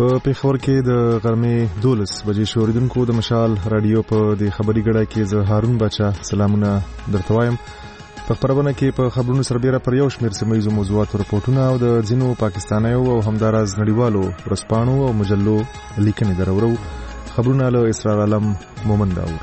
په پېښور کې د غرمې 12 بجې شوریدونکو د مشال رادیو په د خبري ګډه کې زه هارون بچا سلامونه درته وایم. په خبرونه کې په خبرونو سربېره پر یو شمېر سیمه ییزو موضوعاتو رپورټونه او د ځینو پاکستانیو او همداراز نړیوالو ورځپاڼو او مجلو لیکنې درورو. خبرونه له اسرار عالم مومند داور.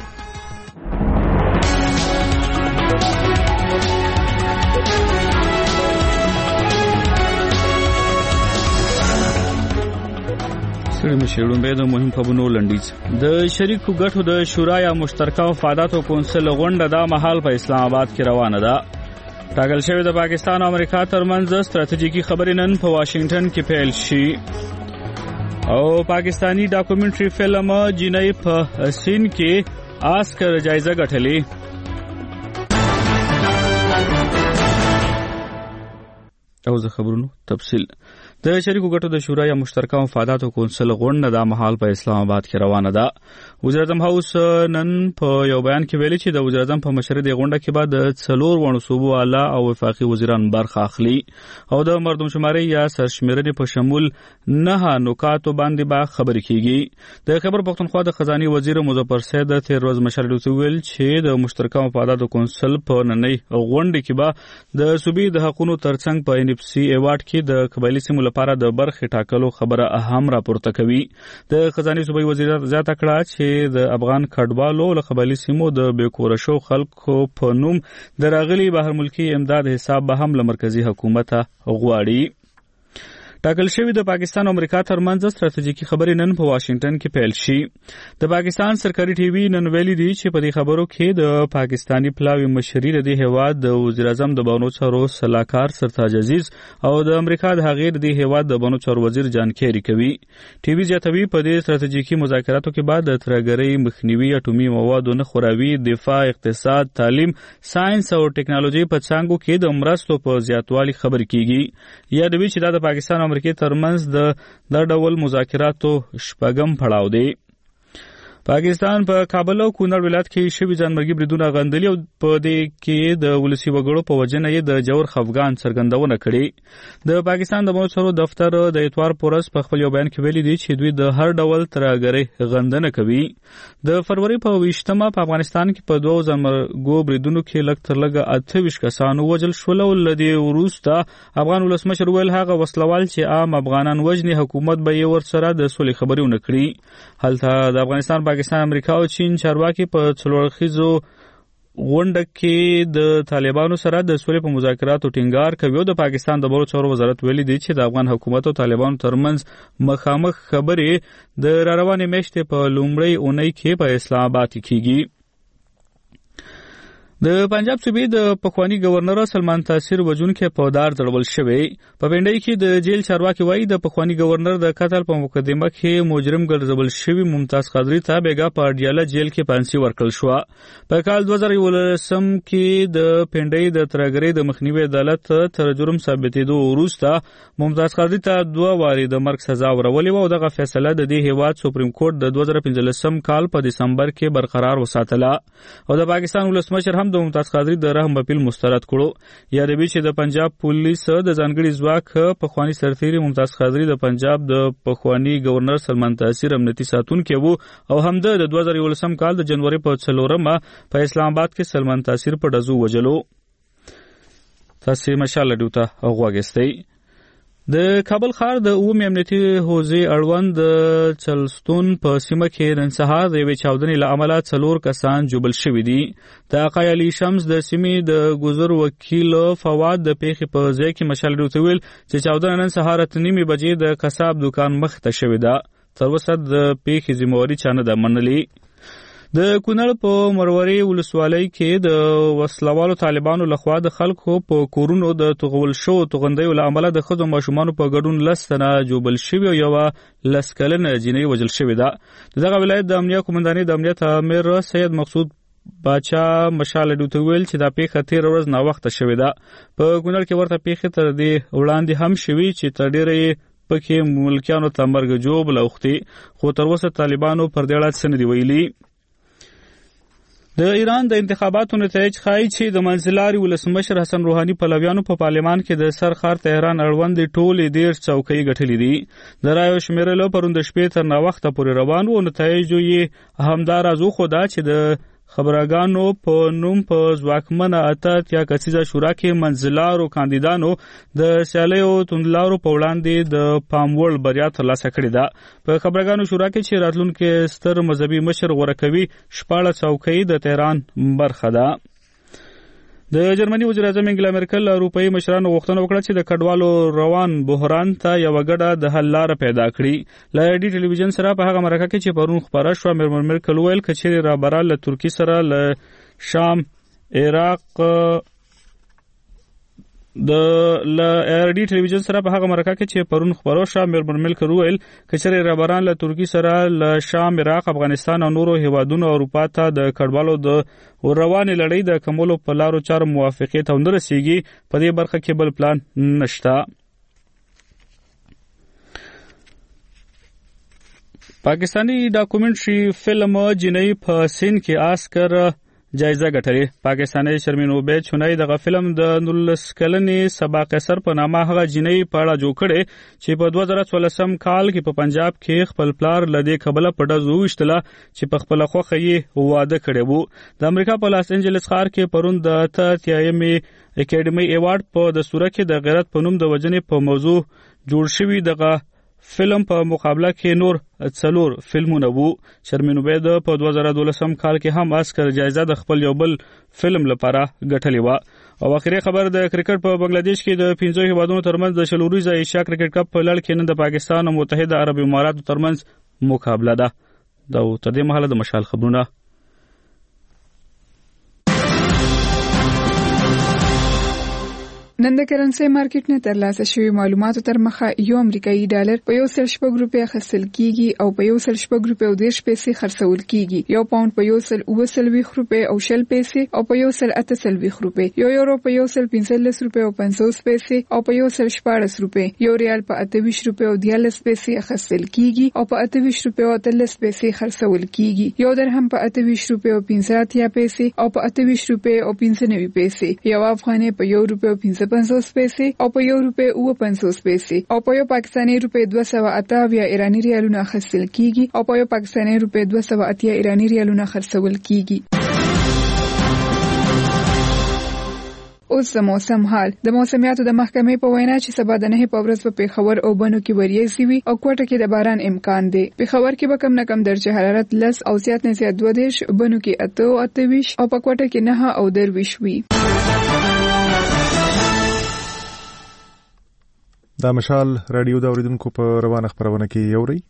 شړومبې د مهم خبرونو لنډیز. د شریکو ګټو د شورا یا مشترکه وفاداتو کونسل غونډه د مهال په اسلام آباد کې روانه ده. ټاکل شوی د پاکستان او امریکا ترمنځ ستراتیژیکي خبرې نن په واشنگټن کې پیل شي. او پاکستانی ډاکومنټري فلم جنۍ په سین کې آسکر جایزه ګټلې. او زه خبرونو تفصیل. د شریکو ګټو د شورا یا مشترکه وفاداتو کونسل غونډه د مهال په اسلام آباد کې روانه ده. وزیر اعظم هاوس نن په یو بیان کې ویلي چې د وزیر اعظم په مشرۍ د غونډه کې بعد 4 وړو صوبو اعلی او وفاقي وزیران برخه اخلي او د مردمشماري یا سرشمیرنې په شمول 9 نکاتو باندې به خبرې کیږي. د خیبر پختونخوا د خزاني وزیر مظفر سید تیر ورځ مشرۍ ویل چې د مشترکه وفاداتو کونسل په نننۍ غونډه کې به د صوبې د حقوقو ترڅنګ په NFC ایوارډ کې د قبایلی سیمو لپاره د برخې ټاکلو خبره اهم راپورته کوي. د خزاني صوبې وزیر زیاته کړه چې د افغان کډوالو له قبایلی سیمو د بیکوره شو خلکو په نوم د راغلي بهر ملکي امداد حساب به هم له مرکزی حکومت غواړي. ټاکل شوی د پاکستان او امریکا ترمنځ ستراتیژیکي خبرې نن په واشنگټن کې پیل شي. د پاکستان سرکاري ټي وي نن ویلي دی چې په دې خبرو کې د پاکستانی پلاوی مشري د هیواد د وزیر اعظم د بانو چارو سلاکار سرتاج عزیز او د امریکا د هغې د هیواد د بانو چارو وزیر جان کیری کوي. ټي وي زیاتوي په دې ستراتیژیکي مذاکراتو کې بعد د ترهګرۍ مخنیوي، اټومي موادو نه خوراوي، دفاع، اقتصاد، تعلیم، ساينس او ټکنالوژي په څانګو کې د مرستو په زیاتوالي خبرې کیږي. یادوي چې دا د پاکستان امریکای ترمنځ د ډول مذاکراتو شپږم پړاو دی. پاکستان په کابل او کونړ ولایت کې شوي ځانمرګي بریدونه غندلي او په دې کې د ولسي وګړو په وجه نه یې د جوړ خفګان څرګندونه کړې. د پاکستان د بانو چارو دفتر د اتوار پورس په خپل یو بیان کې ویلي دی چې دوی د هر ډول ترهګرۍ غندنه کوي. د فروری په 20مه په افغانستان کې په 2 ځانمرګو بریدونو کې لږ تر لږه 28 کسانو وژل شول او له دې وروسته افغان ولسمشر ویل هغه وسلوال چې عام افغانان وژني حکومت به یې ورسره د سولې خبرې ونه کړي. هلته د افغانستان پاکستان، امریکا او چین چارواکي په څلورخیزو غونډه کې د طالبانو سره د سولې په مذاکراتو ټینګار کوي. د پاکستان د بهرنیو چارو وزارت ویلي دی چې د افغان حکومت او طالبانو ترمنځ مخامخ خبرې د راروانې میاشتې په لومړۍ اونۍ کې په اسلام آباد کې کیږي. د پنجاب صوبې د پخوانی گورنر سلمان تاثیر وجونکي په دار ځړول شوی. په پنډۍ کې د جیل چارواکي وایي د پخوانی گورنر د قتل په مقدمه کې مجرم ګرځول شوی ممتاز قادری ته بیګا په اډیاله جیل کې پانسي ورکړل شو. په کال 2011 کې د پنډۍ د ترهګرۍ د مخنیوي عدالت تر جرم ثابتېدو وروسته ممتاز قادری ته 2 واري د مرګ سزا ورولې و او دغه فیصله د دې هیواد سپریم کورټ د 2015 کال په دسمبر کې برقرار وساتله او د پاکستان ولسمشر هم د ممتاز قادری د رحم اپیل مسترد کړو. یادوي چې د پنجاب پولیس د ځانګړي ځواک پخوانی سرتیری ممتاز قادری د پنجاب د پخوانی گورنر سلمان تاثیر امنیتي ساتونکی وو او هم د 2011 کال د جنوري په 4مه په اسلام آباد کې سلمان تاثیر په ډزو وجلو. تاسو مشال ډیوته غواګستئ. د کابل ښار د عمومي امنیتي حوزې اړوند چلستون په سیمه کې نن سهار د یوې چاودنې له امله 4 کسان جوبل شوي دي. د آقای علي شمس د سیمې د ګذر وکیل فواد د پیښې په ځای کې مشال ډیوته ویل چې چاودنه نن سهار 8:30 بجې د قصاب دکان مخ ته شوې ده. تر اوسه د پیښې ذمہواري چا نه ده منلې. د کونړ په مروري ولسوالۍ کې د وسلوالو طالبانو لخوا د خلکو په کورونو د توغول شو توغندیو له امله د ښځو ماشومانو په ګډون 10 تنه جوبل شوي او یوه 10 کلنه جینۍ وژل شوې ده. دغه ولایت د امنیه قومندانۍ د امنیت امیر سید مقصود باچا مشال ډیوته ویل چې دا پیښه تیر ورځ نا وخته شوې ده. په کونړ کې ورته پیښه تر دې وړاندې هم شوي چې تر ډیره پکې ملکیانو ته مرګ جوړ اوختي، خو تر اوسه طالبانو پر دې اړه څه نه دی ویلي. د ایران د انتخاباتو نتایج ښایي چې د منځلاري ولسمشر حسن روحاني پلویانو په پارلمان کې د سرخار تهران اړوند ټولې 13 څوکۍ ګټلې دي. د رایو شمیرلو پروند شپې تر ناوخته پورې روان وو. نتایجو یې همدار ازو خو دا چې د خبرګانو په نوم په ځواکمنه اتیا کسیزه شورا کې منځلارو کاندیدانو د سیالیو توندلارو په وړاندې د پاموړ بریا ترلاسه کړې ده. په خبرګانو شورا کې چې راتلونکي ستر مذهبي مشر غوره کوي 14 څوکۍ د تهران برخه ده. د جرمني وزیر اعظم انګلا مرکل اروپאי مشرانو غوښتنه وکړه چې د کډوالو روان بحران ته یو غډه د حل لار پیدا کړي. ل ډي ټلویزیون سره په هغه مرکه کې چې پرون خبره شو مرکل ویل کچېری را برال له ترکی سره له شام عراق د ل ډي ټلویزیون سره په هغه مرکه کې چې پرون خبرو شو مرکل ویل کچېری را برال له ترکی سره له شام عراق افغانستان او نورو هیوادونو اروپا ته د کډوالو د روانې لړۍ د کمولو په لارو چارو موافقې ته ونه رسیږي. په دې برخه کې بل پلان نشته. پاکستانی ډاکومنټري فلم جنۍ په سین کې آسکر جایزه ګټلې. پاکستانی شرمین عبید چونای دغه فلم د 19 کلنې سبا قیصر په نامه هغه جنۍ په اړه جوړ کړي چې په 2014 کال کې په پنجاب کې خپل پلار لدې قبله په ډزو وشتله چې په خپل خوخه یې واده کړی وو. د امریکا په لاس انجلس ښار کې پرون د 83 اکیډمي ایوارډ په دستور کې د غیرت په نوم د وجنې په موضوع جوړ شوی دغه فلم په مقابله کې نور 4 فلمونه وو. شرمین عبید په 2012 کال کې هم آسکر جایزه د خپل یو بل فلم لپاره ګټلې و. او اخیری خبر د کرکټ په بنگلاديش کې د 15 هیوادونو ترمنځ د شلوريزه ایشیا کرکټ کپ په لړ کې نن د پاکستان او متحده عرب اماراتو ترمنځ مقابله ده. دا تر دې مهاله د مشال خبرونه. نن د کرنسي مارکیټ نه ترلاسه شوی معلوماتو تر مخه یو امریکایي ډالر په 1.4 روپیا خرڅل کیږي او په 1.4 روپیا او 10 پیسې خرڅول کیږي. یو پاوند په 1.20 روپیا او 10 پیسې او په 1.28 روپیا. یو یورو په 1.45 روپیا او 50 پیسې او په 1.14 روپیا. یو ریال په 28 روپیا او 13 پیسې خرڅل کیږي او په 28 روپیا او 13 پیسې خرڅول کیږي. یو درهم په 28 روپیا او 15 پیسې او په 28 روپیا او 95 پیسې. یو افغانۍ په 1 روپیا او 50 پیسې او په 1 روپیا او 50 پیسې او په 1 پاکستاني روپیا 280 ایرانی ریالونه خرڅل کیږي او په 1 پاکستاني روپیا 280 ایرانی ریالونه خرڅول کیږي. اوس د موسم حال. د موسمیاتو د محکمې په وینا چې سبا د 9 په ورځ په پیښور او بنو کې وریځي وي او کوټه کې د باران امکان دی. پیښور کې به کم نه کم درجه حرارت 10 او زیات نه زیات 22، بنو کې 8 او 28 او په کوټه کې 9 او 23 وي. دا مشال رادیو د اوریدونکو په روانه خبرونه کې یوري.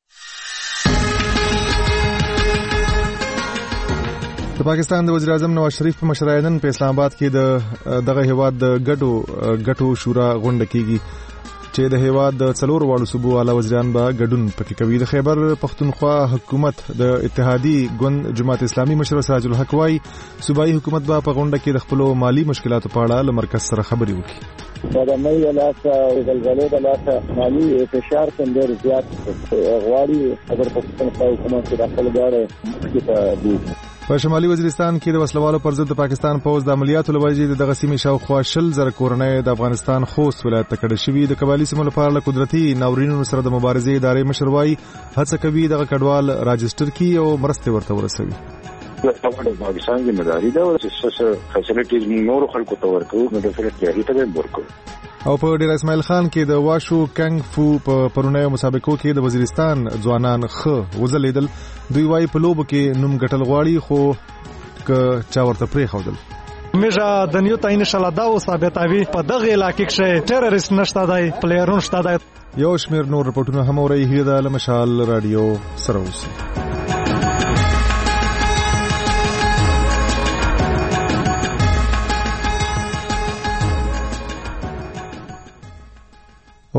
د پاکستان د وزیر اعظم نواز شریف په مشرۍ نن په اسلام آباد کې دغه هیواد د ګټو شورا غونډه کیږي چې د هیواد د 4 واړو صوبو اعلی وزیران به ګډون پکې کوي. د خیبر پختونخوا حکومت د اتحادی ګوند جماعت اسلامي مشر سراج الحق وايي صوبایي حکومت به په غونډه کې د خپل مالی مشکلاتو په اړه له مرکز سره خبرې وکړي. د مې علاقه او زلزلې د علاقه مالی فشار څنګه زیات غواړي خبر پختونخوا حکومت د خپل غاړه کې دی. په شمالي وزیرستان کې د وسلوالو پر ضد د پاکستان پوځ د عملیاتو لوجې دغه سیمې شاوخوا 10,000 کورنۍ د افغانستان خوست ولایت ته کډه شوې. د قبایلی سیمو لپاره له قدرتي ناورینونو سره د مبارزې ادارې مشر وايي هڅه کوي دغه کډوال راجستر کړي او مرسته ورته ورسوي. د پاکستان کې مداري دا او فیسیلیټیز نور خلکو ته ورکو نو د فیسیلیټي ته ورکو. او په ډیر اسماعیل خان کې د واشو کنګ فو په پرونیو مسابقو کې د وزیرستان ځوانان وزلیدل. دوی وايي په لوبو کې نوم ګټل غواړي خو ک چا ورته پرې خودل. میجا د نیو تا ان شاء الله دا او ثابتوي په دغه علاقې کې ټیرریست نشته دی پلیرون شته دی. یو شمیر نور رپورټونه هم اوري د مشال رادیو سره اوسي.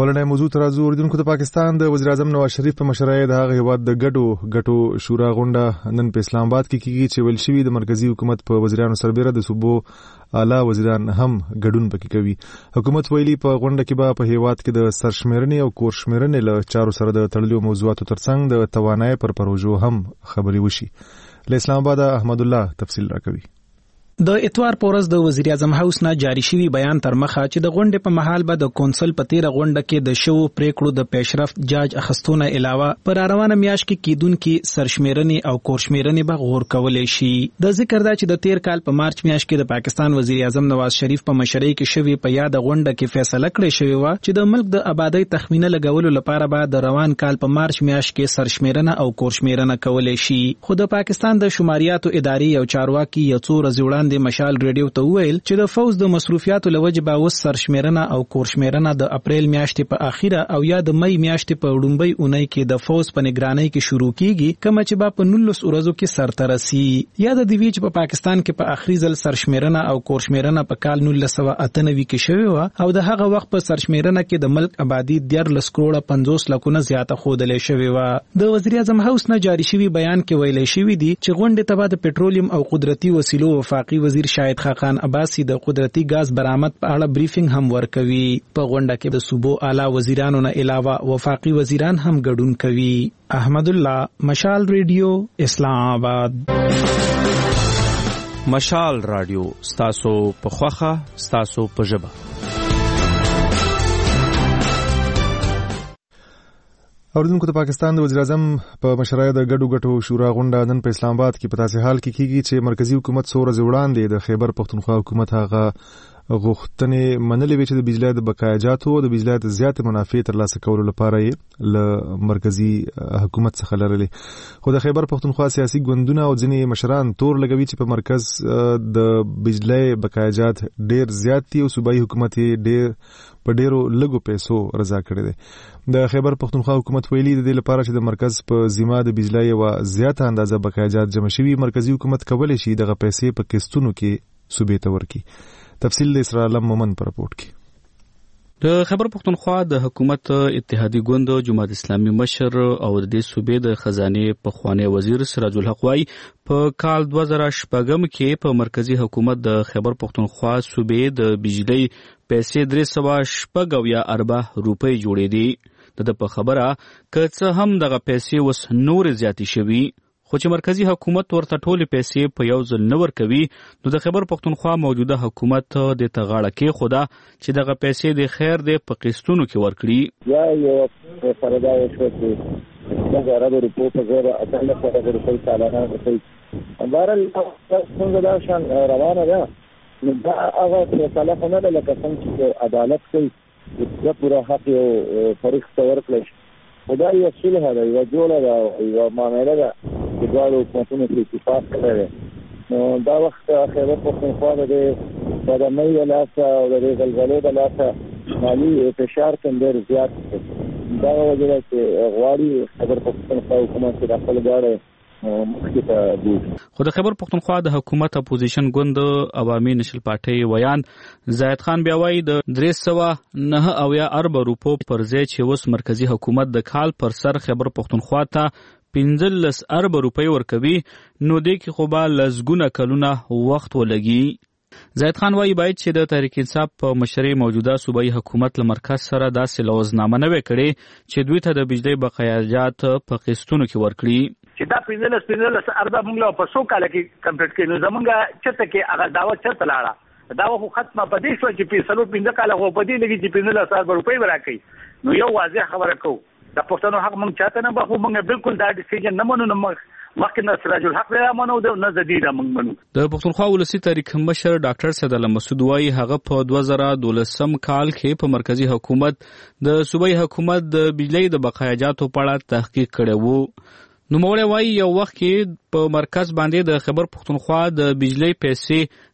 ولنه موضوع ترازو اوریدونکو د پاکستان د وزیر اعظم نواز شریف په مشرۍ د هغه هیواد د ګډو شورا غونډه نن په اسلام آباد کې کیږي چې ویل شوی د مرکزی حکومت په وزیرانو سربېره د صوبو اعلی وزیران هم ګډون پکې کوي. حکومت ویلي په غونډه کې به په هیواد کې د سرشمیرنې او کورشمیرنې له چارو سره د تړلو موضوعاتو ترڅنګ د توانایي پر پروژو هم خبري وشي. له اسلام آباد احمد الله تفصیل راکوي. د اتوار پورز د وزیر اعظم هاوس نه جاری شوی بیان تر مخه چې د غونډې په محل به د کونسل په تیر غونډه کې د شو پریکړو د پیشرفت جاج اخستونه علاوه پر روانه میاشت کې کیدونکو سرشمیرنې او کورشمیرنې به غور کولې شي. د ذکر دا چې د تیر کال په مارچ میاشت کې د پاکستان وزیر اعظم نواز شریف په مشرۍ کې شوی په یاد غونډه کې فیصله کړې شوی و چې د ملک د آبادی تخمینه لګولو لپاره به د روان کال په مارچ میاشت کې سرشمیرنه او کورشمیرنه کولې شي. خو د پاکستان د شماریاتو ادارې او چارواکي یو څو ورځې وړاندې مشال ریډیو ته ویل چې د فوز د مصروفیاتو لوجه به وس سرشمیرنه او کورشمیرنه د اپریل میاشتې په اخیره او یا د مې میاشتې په وړومبۍ اونۍ کې د فوز په نگرانۍ کې شروع کیږي، کوم چې به په 19 ورځو کې سرته رسي. یا د دوی چې په پاکستان کې په اخري ځل سرشمیرنه او کورشمیرنه په کال 1998 کې شوی و او د هغه وخت په سرشمیرنه کې د ملک آبادی 13 کروڑ 50 لکونه زیاته خودلې شوی و. د وزیر اعظم هاوس نه جاری شوی بیان کې ویل شوی دی چې غونډه ته د پټرولیم او قدرتي وسیلو وفاقي وزیر شاهد خاقان عباسی د قدرتي غاز برآمد په اړه بریفینګ هم ورکوي. په غونډه کې د صوبو اعلی وزیرانو نه علاوه وفاقي وزیران هم ګډون کوي. احمد الله، مشال ریډیو، اسلام آباد. مشال رادیو ستاسو په خوخه ستاسو په ژبه. اوریدونکو د پاکستان د وزیر اعظم په مشرۍ د ګډو شورا غونډه نن په اسلام آباد کې په تاسې حال کې کیږي چې مرکزی حکومت څو ورځې وړاندې د خیبر پښتونخوا حکومت هغه غوښتنې منلې وې چې د بجلی د بقایاجاتو د بجلی د زیات منافع ترلاسه کولو لپاره یې له مرکزی حکومت څخه لرلې. خو د خیبر پښتونخوا سیاسي ګوندونه او ځینې مشران تور لګوي چې په مرکز د بجلی بقایاجات ډیر زیات دي او صوبایي حکومت په ډیرو لږو پیسو رضا کړی دی. د خیبر پښتونخوا حکومت ویلي د دې لپاره چې د مرکز په ذمہ د بجلی یو زیاته اندازه بقایاجات جمع شوي، مرکزی حکومت کولی شي دغه پیسې په قسطونو کې صوبې ته ورکړي. تفصیل د اسرار علم مومن پر رپورټ کې. د خیبر پښتونخوا د حکومت اتحادی ګوند جماعت اسلامي مشر او د دې صوبې د خزانه پخوانی وزیر سراج الحق وايي په کال 2014 کې په مرکزی حکومت د خیبر پښتونخوا صوبې د بجلی پیسې 314 اربه روپۍ جوړې دي. د په خبره که هم دغه پیسې وس نور زیاتی شوي، خو چې مرکزی حکومت ورته ټولې پیسې په یو ځل نه ورکوي، نو د خیبر پښتونخوا موجوده حکومت د تغاړه کې خدا چې دغه پیسې د خیر د په قسطونو کې ورکړي. یا یو فردا شو چې څنګه روپو په زر اته لکه روپۍ سالانه ورکړي. بهرحال څنګه دا شان روانه ده، نو دا هغه فیصله نه ده لکه څنګه چې عدالت کوي چې پوره حق یو فریق ته ورکړي. خدا یو صلح ده، یو جوړه ده، یو معامله ده چې دواړو حکومتونو کې اتفاق کړی. نو دا وخت خیبر پښتونخوا د خدمتي ولاسه او د غلغلو د لاسه مالي فشار ډېر زیات دی. دا وجه ده چې غواړي خیبر پښتونخوا حکومت د خپل ګاډي مخکې ته بوځي. خو د خیبر پښتونخوا د حکومت اپوزیشن ګوند عوامي نشل پارټي ویان زاهد خان بیا وایي د 309 ارب روپو پر ځای چې اوس مرکزی حکومت د کال پر سر خیبر پښتونخوا ته 15 ارب روپۍ ورکوي، نو دې کې خو به لسګونه کلونه وخت ولګي. زاهد خان وایي باید چې د تحریک انصاف په مشرۍ موجوده صوبایي حکومت له مرکز سره داسې لوزنامه نه وي کړې چې دوی ته د بجلی بقایاجات په قسطونو کې ورکړي. چې دا 15 اربه موږ په څو کال کې کمپلیټ کړو، زمونږ چته کې هغه دعوه چته لاړه، دعوه خو ختمه په دې شو چې 15 کال خو په دې لګي چې 15 اربه روپۍ ورکړي. نو یو واضح خبره کو د پښتنو حق مونږ چاته نه بخو، مونږ بالکل دا ډیسیژن نه منو، مخکې نه سراج الحق را منو نه زديده مونږ منو. د پښتونخوا ولسی تحریک مشر ډاکټر سید الله مسعود وايي هغه په 2012 کال کې په مرکزی حکومت د صوبایي حکومت د بجلی د بقایاجاتو په اړه تحقیق کړی وو. نو موږ وایي یو وخت کې په مرکز باندې د خیبر پښتونخوا د بجلی پیسې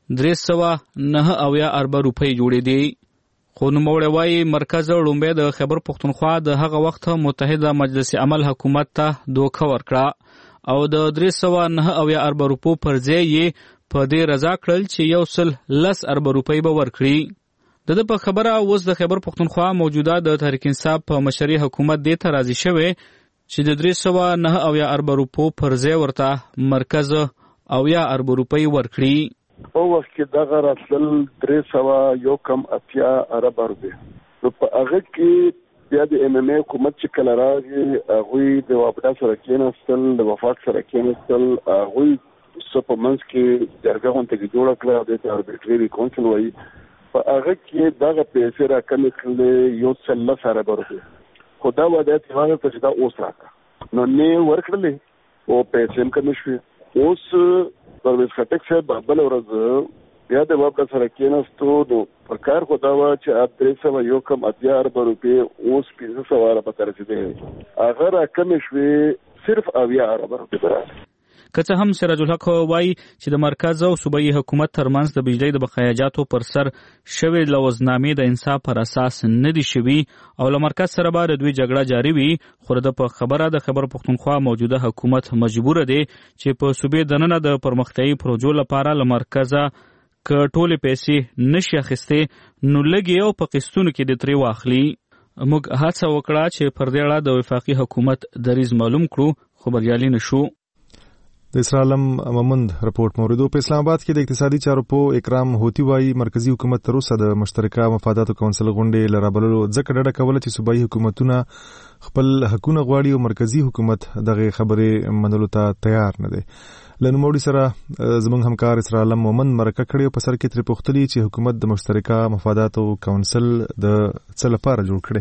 309 اربه روپۍ جوړې دي. خو نو موږ وایي مرکز لومبه د خیبر پښتونخوا د هغه وخت متحده مجلس عمل حکومت ته دوکه ورکړه او د 309 اربه روپو پر ځای یې په دې رضا کړل چې 110 اربه روپۍ به ورکړي. د په خبره اوس د خیبر پښتونخوا موجوده د تحریک انصاف په مشري حکومت دې ته راضي شوی چې د 309 ارب روپو پر ځای ورته مرکز 90 ارب روپۍ ورکړي. او وخت کې دغه راتلل 380 ارب روپۍ. نو په هغه کې بیا د MMA حکومت چې کله راغی هغوی د وفاق سره کېناستل، هغوی څه په منځ کې جرګه غونډه جوړه کړه، د اربیټري کونسل وایي. په هغه کې دغه پیسې راکمې کړلې 110 ارب روپۍ. خو دا وعده یې وکړه چې دا اوس راکړه، نو نه ورکړلې او پیسې هم کمې شوې. اوس پرویز خټک صاحب بل ورځ بیا د وفاق سره کېناستو، نو په کار خو دا وه چې 380 ارب روپۍ اوس 500 ارب ته رسېدلې، هغه راکمې شوې صرف 90 ارب روپۍ ته راغلې. که څه هم سراج الحق وایي چې د مرکز او صوبایي حکومت ترمنځ د بجلی د بقایاجاتو پر سر شوې لوزنامې د انصاف پر اساس نه دي شوي او له مرکز سره به د دوی جګړه جاري وي، خو د په خبره د خیبر پښتونخوا موجوده حکومت مجبور دی چې په صوبې دننه د پرمختیایي پروژو لپاره له مرکزه که ټولې پیسې نشي اخیستې نو لږې او په قسطونو کې د ترې واخلي. موږ هڅه وکړه چې پر دې اړه د وفاقي حکومت دریځ معلوم کړو خو بریالي نشو. د اسرائیل مومند رپورټ موردو په اسلام آباد کې د اقتصادي چارو په اکرام هوتی وایي مرکزی حکومت تر اوسه د مشترکه مفاداتو کونسل غونډې لرابللو ځکه ډډه کوله چې صوبایي حکومتونه خپل حقونه غواړي او مرکزی حکومت دغه خبرې منلو ته تیار نه دی. لنوموړي سره زموږ همکار اسرائیل مومند مرکه کړې او په سر کې ترې پوښتلي چې حکومت د مشترکه مفاداتو کونسل د څه لپاره جوړ کړي.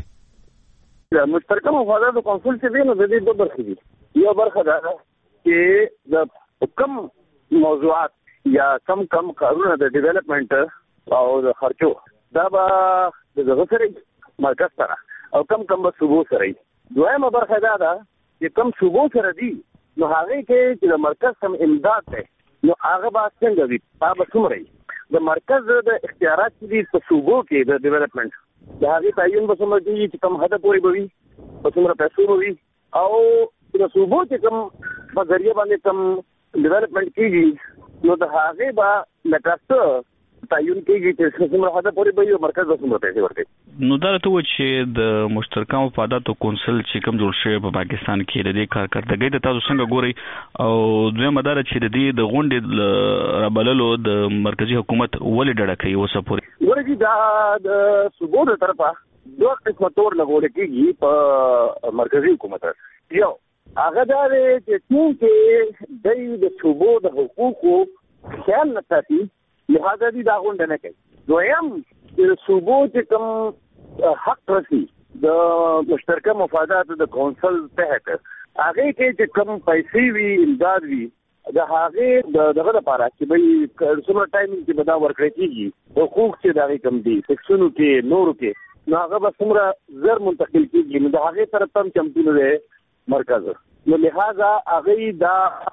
د مشترکه مفاداتو کونسل چې دی نو د دې دوه برخې دي. یو برخه دا چې د کم موضوعات یا کم کارونه د ډیولپمنٹ او د خرچو دا به د غسرې مرکز سره او کم به صوبو سره. دویمه برخه دا ده چې کم صوبو سره دي نو هغه کې چې د مرکز سم امداد ده نو هغه به څنګه وي، هغه څومره د مرکز د اختیارات دي په صوبو کې د ډیولپمنٹ د هغه تعین به څومره دي چې کم حد پورې به وي، په څومره پیسې به وي، او د صوبو چې کم په ذریعہ باندې کم ډیولپمنٹ کیږي نو د هغه به لکه تعین کیږي چې څومره حد پورې به یو مرکز به څومره پیسې ورکړي. نو دا ته و چې د مشترکه مفاداتو کونسل چې کوم جوړ شوی په پاکستان کې د دې کارکردګۍ د تاسو څنګه ګوري او دوی مدار چې د دې د غونډې رابللو د مرکزی حکومت ولې ډډه کوي اوسه پورې؟ ورګي دا د صوبو د طرفه دوه قسمه تور لګول کېږي په مرکزی حکومت. یو هغه دا دی چې څنګه د صوبو د حقوقو خیال نه ساتي لہذا دې دا غونډه نه کوي. دویم چې صوبو چې کوم حق رسي د مشترکه مفادات د کونسل تحت هغه کې چې کوم پیسې وي امداد وي د هغه دغه لپاره چې به څومره ټایم کې به دا ورکړی کېږي حقوق چې دا کم دي سیکشنو کې نورو کې نو هغه به څومره زر منتقل کېږي نو د هغه طرف ته چمتو دی مرکز. نو لہذا هغه دا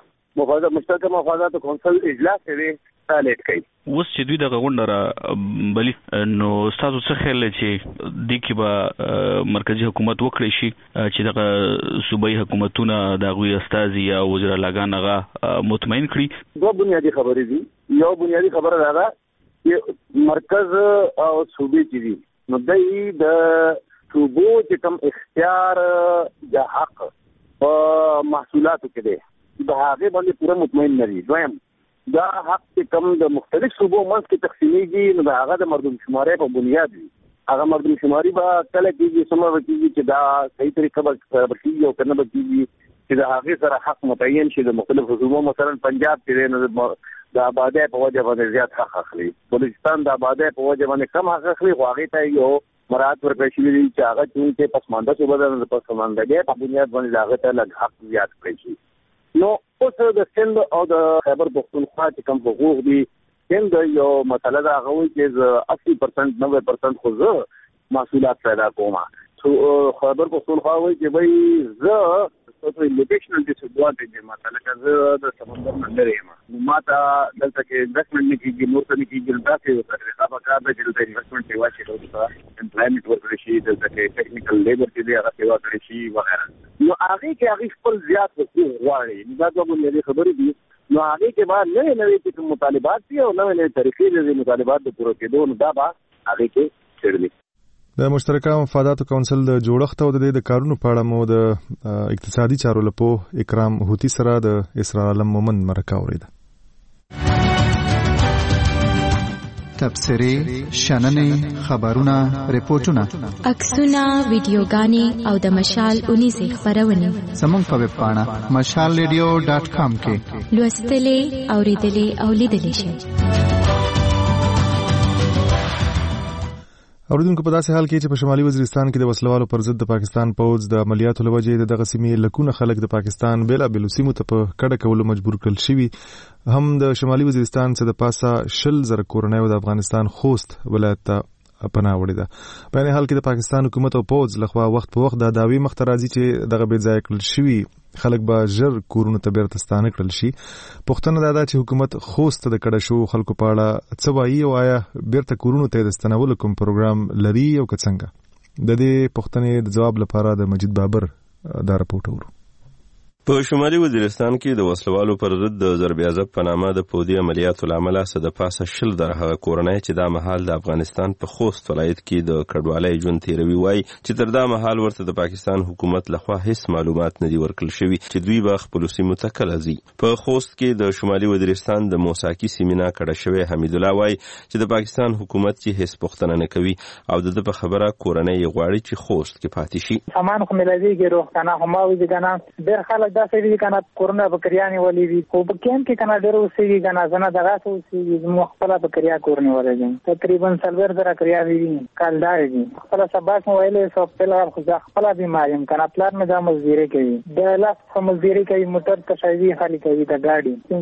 مشترکه مفادات کونسل اجلاس دی تالیت کوي. اوس چې دوی دغه غونډه را بلی نو تاسو څه خیال چې د کې به مرکزی حکومت وکړي شي چې دغه صوبایي حکومتونه د غوي استازي یا وزیر اعلیګان هغه مطمئن کړي؟ دوه بنیادی خبرې دي. یو بنیادی خبره دا ده چې مرکز او صوبې چې دي نو د صوبو چې کوم اختیار یا حق په محصولاتو کې دی د هغه باندې پوره مطمئن نه دي. دویم دا حق چې کوم د مختلف صوبو منځ کې تقسیمیږي نو دا هغه د مردم شمارې په بنیاد وي. هغه مردم شماري به کله کېږي څومره کېږي چې دا صحیح طریقه به کېږي او کنه به کېږي چې د هغه سره حق متعین شي. د مختلف صوبو مثلا پنجاب کې نو د آبادۍ په وجه باندې زیات حق اخلي، بلوچستان د آبادۍ په وجه باندې کم حق اخلي، خو هغه ته یو مراعات ورکړل شوی دی چې هغه چې پسمانده صوبه ده د پسماندګۍ په بنیاد باندې هغه ته لږ حق زیات کړی شي. نو اوس د سند او د خیبر پښتونخوا چې کوم حقوق دي سند یو مسله ده هغه وایي چې 80% 90% خو زه محصولات پیدا کوم. خیبر پښتونخوا وایي چې وایي زه لوکیشنل ډیسډوانټیج مثلا که زه د سمندر نه لرې یم نو ما ته دلته کې انویسټمنټ نه کېږي، نور څه نه کېږي، داسې یو طریقه به کار ده چې دلته انویسټمنټ سیوا شي، دلته امپلایمنټ ورکړی شي، دلته کې ټیکنیکل لیبر چې دی هغه سیوا کړی شي وغیره. نو هغې کې هغې خپل زیات حقوق غواړي. نو دا دوه بنیادي خبرې دي. نو هغې کې به نوې چې کوم مطالبات دي او نوې طریقې د مطالبات د پوره کېدو نو دا به هغې کې کړی. د مشترکه مفاداتو کونسل د جوړښت او د کارونو په اړه مو د اقتصادي چارو لپاره اکرام هوتی سره د اسرار عالم مومن مرکه اوریده. تبصرې، شننې، خبرونه، ریپورتونه، عکسونه، ویډیوګانې او د مشال 19 خبرونه زموږ په ویب پاڼه mashalradio.com کې لوستلې، اوریدلې او لیدلې شئ. اوریدونکو په داسې حال کې چې په شمالي وزیرستان کې د وسلوالو پر ضد د پاکستان پوځ د عملیاتو لوجې دغه سیمې لکونه خلک د پاکستان بیلابېلو سیمو ته په کډه کولو مجبور کړل شوي، هم د شمالي وزیرستان څخه د پاسه 20,000 کورنۍ د افغانستان خوست ولایت ته پناه وړي ده. په این حال کې د پاکستان حکومت او پوځ لخوا وخت په وخت د داوی مخ ته راځي چې دغه بې ځای کړل شوي خلک به ژر کورونو ته بیرته ستانه کړل شي. پوښتنه دا ده چې حکومت خوست د کډه شو خلکو په اړه څه وایي او آیا بیرته کورونو ته د ستنولو کوم پروګرام لري او که څنګه؟ د دې پوښتنې د جواب لپاره د مجید بابر دا رپورټ اورو. په شمالي وزیرستان کې د وسلوالو پر ضد د ضرب عضب په نامه د پودي عملیاتو لامل د پاسه 20 هغه کورنۍ چې دا مهال د افغانستان په خوست ولایت کې د کډوالۍ ژوند تیروي وای چې تر دا مهال ورته د پاکستان حکومت لخوا هیڅ معلومات نه دي ورکړل شوي چې دوی به خپل سیمو ته کله ځي. په خوست کې د شمالي وزیرستان د موساکی سیمینا کډه شوی حمید الله وای چې د پاکستان حکومت چې هیڅ پوښتنه نه کوي او د په خبره کورنۍ غواړي چې خوست کې پاتې شي. سامان خو ملازمي روغتانه هم او دي کنه ډېر خلک دا سړي کنه کورونا بکریانی ولې وی خو په کېم کې کنه ډېر اوسېږي کنه زنه دغه اوسېږي مخفله بکریا کورنی ولې تقریبا 40 کریا وی کالدار دي خپل سباس موبایل سو په لار خو خپل بیماریم کنه پلان مې دا مزدوري کوي د لاس مزدوري کوي موټر تشوي خالي کوي د گاډي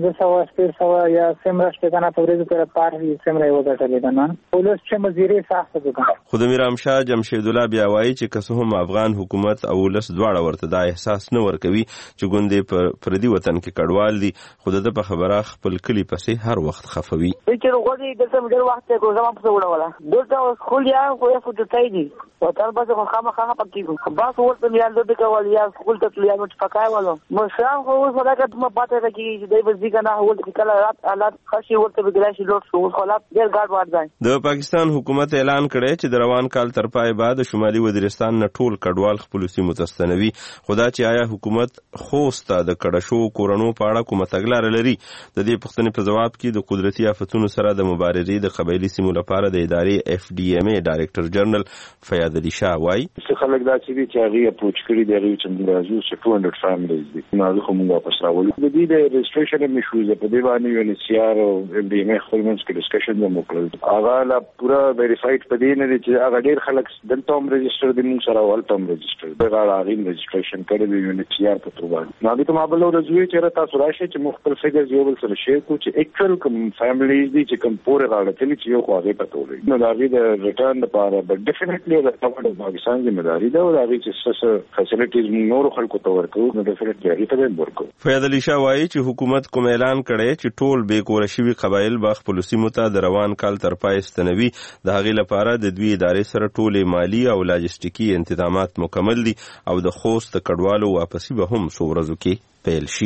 300 یا سمرا شته کنه په ورځ پر پار وی سمرا یو غټلې کنه پولیس چې مزدوري سخت ده کنه. خو د میرام شاه جمشید الله بیا وایي چې که څه هم افغان حکومت او ولس دواړه ورته دا احساس نه ورکوي چې ګوندې په پردي وطن کې کډوال دي، خو د په خبره خپل کلی پسې هر وخت خفوي. چې وګورئ دلته ډېر وخت کې زما په وړه ولا دلته سکول یا خو یې فوټای دي او تر بازه خو خامخا پکې باس ورته میال د کول یا سکول ته تلیا نو پکای ولو مشران خو وسره کته ما پاتې راکې چې دای بزی کنه هول کې کله رات حالات خشي ورته بګراشي لوټ شو خلاص ډېر ګاډ وار ځای. د پاکستان حکومت اعلان کړی چې د روان کال تر پای بعد شمالي وزیرستان نه ټول کډوال خپل سیمو ته ستنوي. خدا چې آیا حکومت خوست د کډه شو کورونو په اړه کومه تګلاره لري؟ د دې پوښتنې په جواب کې د قدرتي آفتونو سره د مبارزې د قبایلي سیمو لپاره د ادارې FDMA ډایرکټر جنرال فیاض علي شاه وایي چې خلک دا چې هغه اپروچ کړي دی هغه چې راځي چې 200 فیملیز دي نو هغه موږ واپس راولو. د دې د رجسټریشن ایشوز په دې باندې UNHCR او FDMA خپلمنځ کې ډسکشن وکړل. هغه لا پورا ویریفاید پدې نه دي چې هغه ډېر خلک دلته هم رجسټر دي موږ سره ولته هم رجسټر دی هغه رجسټریشن کړی دی UNHCR په تور باندې. نو هغه ته مابل ورځوي چې تاسو راشي چې مختلف فګرز یو بل سره شیر کو چې اکچوال کوم فیملیز دي چې کوم پورې راړتلي چې یو خواږه پته ولري. نو دا غي د ریټرن لپاره بټ ډیفینټلی د ټاپټ پاکستان ذمہ داری ده او دا غي چې څه فیسیلیټیز نور خلکو ته ورکو نو ډیفینټلی هغه ته ورکو. فیاض علي شاه وایي چې حکومت کوم اعلان کړي چې ټول بې کور شوي قبایل به خپل سیمو ته د روان کال تر پای ستنوي. د هغې لپاره د دوی ادارې سره ټولې مالی او لاجستیکي تنظیمات مکمل دي او د خوست د کډوالو واپسی به هم څو ورځو کې پیل شي.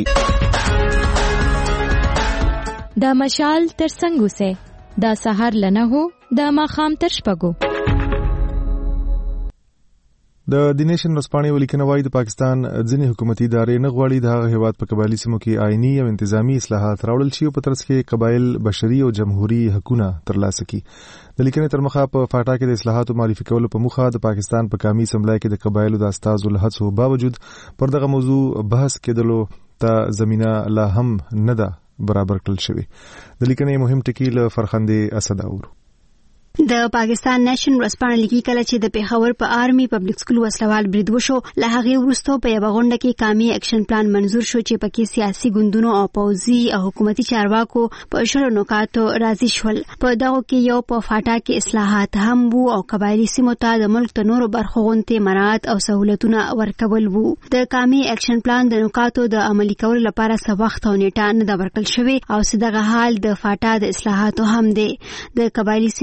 دا مشال تر څنګه سه دا سحر لنه هو دا ماخام تر شپګو. د دینیشن رسپانې ولیکنه وايي د پاکستان ځینې حکومتي ادارې نه غواړي د هغه هیواد په قبایلي سیمو کې آئینی او انتظامی اصلاحات راوړل شي او په ترڅ کې قبایل بشري او جمهوریت حقوقونه ترلاسه کړي. د لیکنې تر مخه په فاټا کې د اصلاحاتو معرفي کولو په موخه د پاکستان په قومي اسمبلی کې د قبایلو د استازو له هڅو باوجود پر دغه موضوع بحث کېدلو ته زمينه لا هم نه ده برابر کړل شوی. د لیکنې مهم ټکی له فرخندې اسد اورو. د پاکستان نېشن ورسپانه لیکي کله چې د پیښور په آرمي پبلک سکول وسلوال برید وشو له هغې وروسته په یوه غونډه کې قومي اکشن پلان منظور شو چې پکې سیاسي ګوندونو او پوځي او حکومتي چارواکو په 20 نکاتو راضي شول. په دغو کې یو په فاټا کې اصلاحات هم وو او قبایلي سیمو ته د ملک د نورو برخو غوندې مراعات او سهولتونه ورکول وو. د قومي اکشن پلان د نکاتو د عملي کولو لپاره څه وخت او نیټه نه ده ورکړل شوې او دغه حال د فاټا د اصلاحاتو هم دی. د قبایلي سیمو د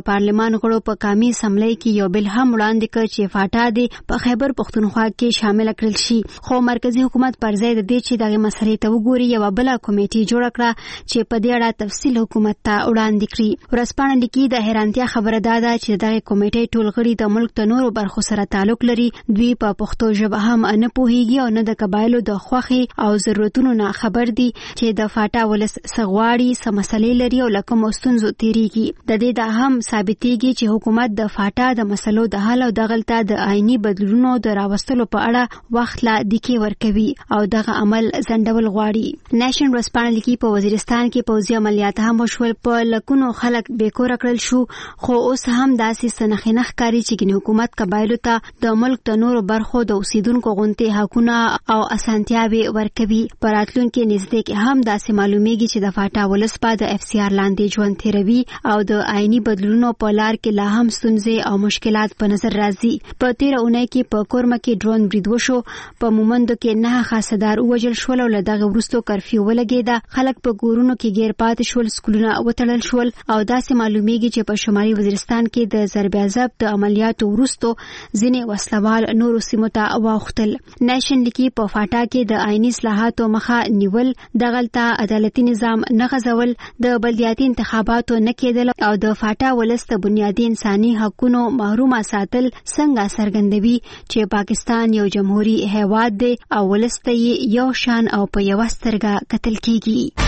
د پارلمان غړو په قومي اسمبلی کې یو بل هم وړاندې کړ چې فاټا د په خیبر پښتونخوا کې شامل کړل شي، خو مرکزی حکومت پر ځای د دې چې دغه مسلې ته وګوري یو بل کمیټه جوړ کړه چې په دې اړه تفصیل حکومت ته وړاندې کړي. ورځپاڼه لیکي د حیرانتیا خبره ده چې دغه کمیټې ټول غړي د ملک د نورو برخو سره تعلق لري، دوی په پښتو ژبه هم نه پوهیږي او نه د قبایلو د خوښې او ضرورتونو نه خبر دي چې د فاټا ولس سغواړي څه مسلې لري او لکه مستونزو تیریږي. د دې دا هم ثابتېږي چې حکومت د فاټا د مسلو د حل او دغلطه د آئینی بدلونونو د راوستلو په اړه وخت لا دکې ورکوي او دغه عمل ځنډول غواړي. نېشن ورځپاڼه لیکي په وزیرستان کې پوځي عملیات هم وشول، په لکونو خلک بیکوره کړل شو، خو اوس هم داسې څه نه ښکاري چې ګنې حکومت قبایلو ته د ملک د نورو برخو د اوسیدونکو غونډې حقونه او اسانتیاوې ورکوي. په راتلونکي نږدې کې هم داسې معلومیږي چې د فاټا ولس به د FCR لاندې ژوند تیروي او د آئینی بدلونونو په لار کې لا هم ستونزې او مشکلات په نظر راځي. په تیره اونۍ کې په کورمه کې ډرون برید وشو، په مومندو کې 9 خاصدار ووژل شول او له دغه وروسته کرفیو ولګېده، خلک په کورونو کې ګیر پاتې شول، سکولونه وتړل شول او داسې معلومیږي چې په شمالي وزیرستان کې د ضرب عضب د عملیاتو وروسته ځینې وسلوال نورو سیمو ته واوښتل. نېشن لیکي په فاټا کې د آئینی اصلاحاتو مخه نیول، دغلطه عدالتي نظام نه غځول، د بلدیاتي انتخاباتو نه کېدل او د فاټا ولس د بنیادي انساني حقونو محرومه ساتل څنګه څرګندوي چې پاکستان یو جمهوریت هیواد دی او ولس ته یو شان او په یوه سترګه کتل کیږي.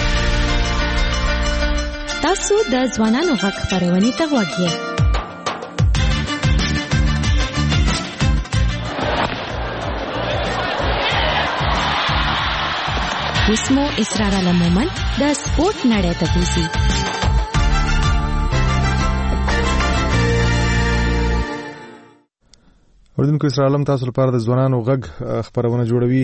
تاسو د ځوانانو غږ خپرونې ته غوږ یې. اسمو اسرار علمومن د سپورت نړۍ ته بوزي. اوردونکو اسرار علم تاسو لپاره د ځوانانو غږ خبرونه جوړوي.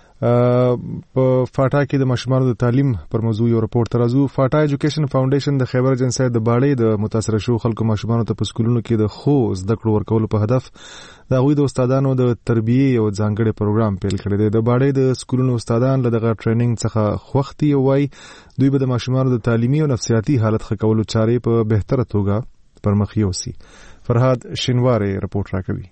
په فاټا کې د ماشومانو د تعلیم پر موضوع یو رپورت ترازو. فاټا ایجوکیشن فاونډیشن د خیبر جنسای د باړې د متاثر شو خلکو ماشومانو ته په سکولونو کې د خو زده کړو ورکولو په هدف د هغوی د استادانو د تربیې یو ځانګړی پروګرام پیل کړی دی. د باړې د سکولونو استادان له دغه ټریننګ څخه خوښ دي او وايي دوی به د ماشومانو د تعلیمي او نفسیاتي حالت ښه کولو چارې په بهتره توګه پرمخ یوسي. فرهاد شینوارې رپورټ راکوي.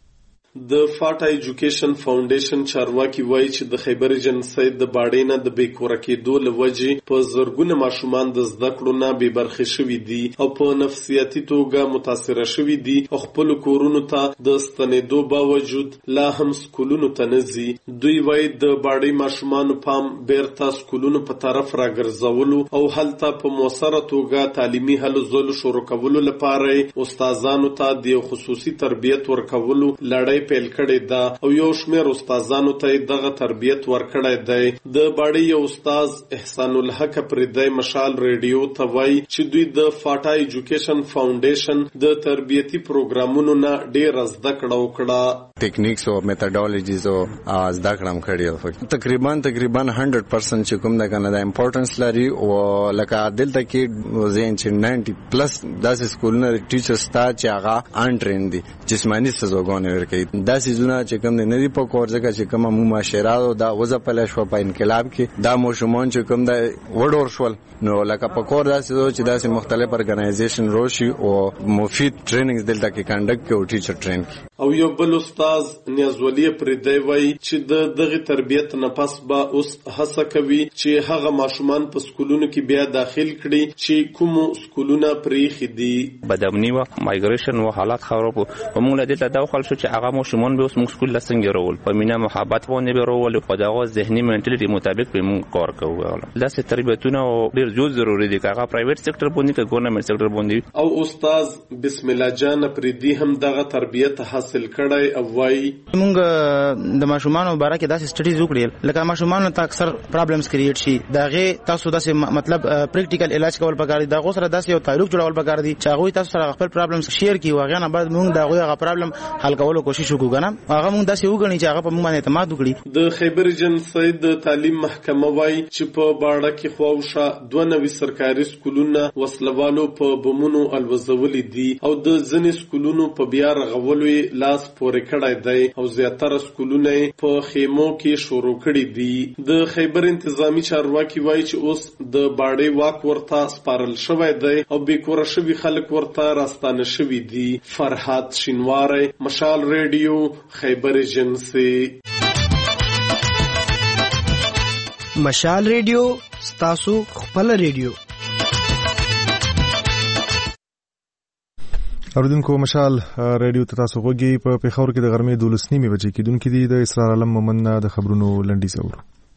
د فاټا ایجوکیشن فاونډیشن چارواکي وایي چې د خیبر جنسای د باړې نه د بیکوره کېدو له وجې په زرګونه ماشومان د زده کړو نه بې برخې شوي دي او په نفسیاتي توګه متاثره شوي دي او خپلو کورونو ته د ستنېدو باوجود لا هم سکولونو ته نه ځي. دوی وایي د باړې ماشومانو پام بیرته سکولونو په طرف راګرځولو او هلته په مؤثره توګه تعلیمي هلو ځلو شروع کولو لپاره استادانو ته د خصوصي تربیت ورکولو لړۍ پیل کړی دا او یو شمېر استادانو ته دغه تربیت ورکړی دی. د باړې یو استاد احسان الحق پردی مشال ریډیو ته وایي چې دوی د فاټا ایجوکیشن فاونډیشن د تربیتي پروګرامونو نه ډېر زده کړه وکړه. ټیکنیکس او میتھډالوجیز او زده کړم کړی تقریبا 100% چې کوم د کنه د امپورټنس لري او لکه دلته کې زین چې 90+ داسې سکولونه ټیچرز ته چې هغه ان ټرین دي جسمانی سزاګونه ورکوي. دا سيزونه چې کوم نه دی په کور ځکه چې کوم مو معاشره دا وځپل شو په انقلاب کې دا مشمون چې کوم د وډور شول نو لکه په کور داسې چې داسې مختلف ارګنایزیشن روشي او مفید ټریننګز دلته کې کنډکټ کوي ټیچر ټرین او یو بل استاد نیازولی پردی وایي چې دغه تربیت نه پس به اوس هڅه کوي چې هغه ماشومان په سکولونو کې بیا داخل کړي چې کوم سکولونه پریخي دي. بدامنی و مایګریشن و حالات خراب و موږ له دې تداخل شو چې هغه ماشومان به اوس موږ سکول لسنګ رول په مینا محبت باندې به رول او دغه ذهني منټالیټي مطابق به موږ کار کوو. داسې تربیتونه ډیر زیات ضروری دي که هغه پرایویټ سېکټر باندې که ګورنمنت سېکټر باندې. او استاد بسم الله جان پردی هم دغه تربیت حاصل کړی او وایي موږ د ماشومان باره کې داسې سټډیز وکړل لکه ماشومان ته اکثر پرابلمز کریټ شي دغه تاسو داسې مطلب پریکټیکل علاج کول پکار دي دغه سره داسې یو تعلق جوړول پکار دي چې هغه تاسو سره خپل پرابلمز شیر کړي واغې نه بعد موږ دغه هغه پرابلم حل کولو کوشش وکړو کنه هغه موږ داسې وګڼي چې هغه په موږ باندې اعتماد وکړي. د خیبر جنسای د تعلیم محکمه وایي چې په باړه کې خواوشه 92 سرکاري سکولونه وسلوالو په بمونو الوزولې دي او د ځینې سکولونو په بیا رغولو لاس پورې کړی کړی دی او زیاتره سکولونه په خیمو کې شروع کړي دي. د خیبر انتظامی چارواکي وایي چې اوس د باډې واک ورته سپارل شوی دی او بیکوره شوي خلک ورته راستانه شوي دي. فرحات شینواری، مشال ریډیو، خیبر ایجنسی. مشال ریډیو ستاسو خپل ریډیو. اوریدونکو مشال ریډیو ته تاسو غوږی په پیښور کې د غرمې 12 بجې کېدونکې دي. د اسرار عالم مومن د خبرونو لنډیز اورو.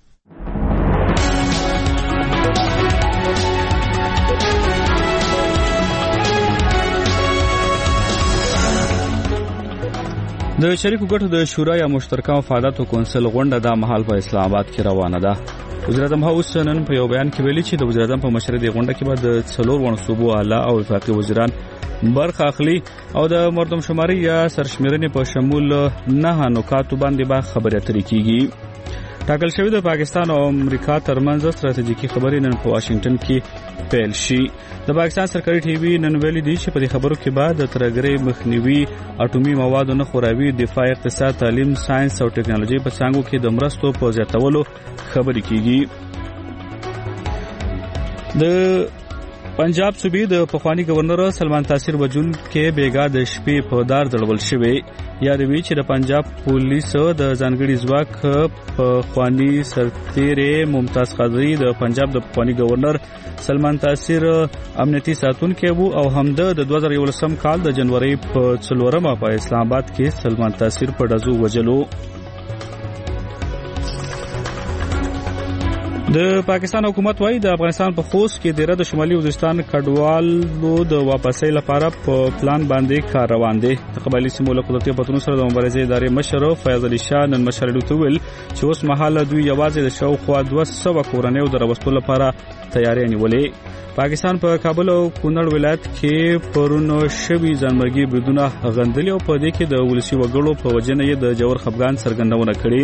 د شریکو ګټو د شورا یا مشترکه مفاداتو کونسل غونډه د مهال په اسلام آباد کې روانه ده. وزیر اعظم هاوس نن په یو بیان کې ویلي چې د وزیر اعظم په مشرۍ د غونډه کې به د 4 صوبو اعلی او وفاقي وزیران برخه اخلي او د مردم شماري یا سرشمیرنې په شمول 9 نکاتو باندې به خبرې اترې کیږي. ټاکل شوی د پاکستان او امریکا ترمنځ ستراتیژیکي خبرې نن په واشنگټن کې پیل شي. د پاکستان سرکاري ټي وي نن ویلي دی چې په دې خبرو کې بعد د ترګرې مخنیوي، اټومي موادو نه خورابي، دفاع، اقتصاد، تعلیم، ساينس او ټکنالوژي په څانګو کې د مرستو په زیاتولو خبرې کیږي. د پنجاب صوبې د پخوانی گورنر سلمان تاثیر وجون کې بیګا د شپې په دار دړول شوی. یادوي چې د پنجاب پولیس د ځانګړي ځواک پخوانی سرتیری ممتاز قادری د پنجاب د پخوانی گورنر سلمان تاثیر امنیتي ساتونکی وو او همدا د 2011 کال د جنوري په 4 په اسلام آباد کې سلمان تاثیر په ډزو وجلو. د پاکستان حکومت وايي د افغانستان په خوست کې د شمالي وزیرستان کډوالو د واپسۍ لپاره په پلان باندې کار روان دی. د قبایلي سیمو له قدرتي پتنو سره د مبارزې ادارې مشر فیاض علي شاه نن مشرلو ته ویل چې اوس مهاله دوی یوازې د شاوخوا 200 کورنیو د راوستلو لپاره تیاری نیولې. پاکستان په کابل او کونړ ولایت کې پرونو شوي ځانمرګي بریدونه غندلي او په دې کې د ولسي وګړو په وجنه یې د جوړ خفګان څرګندونه کړې.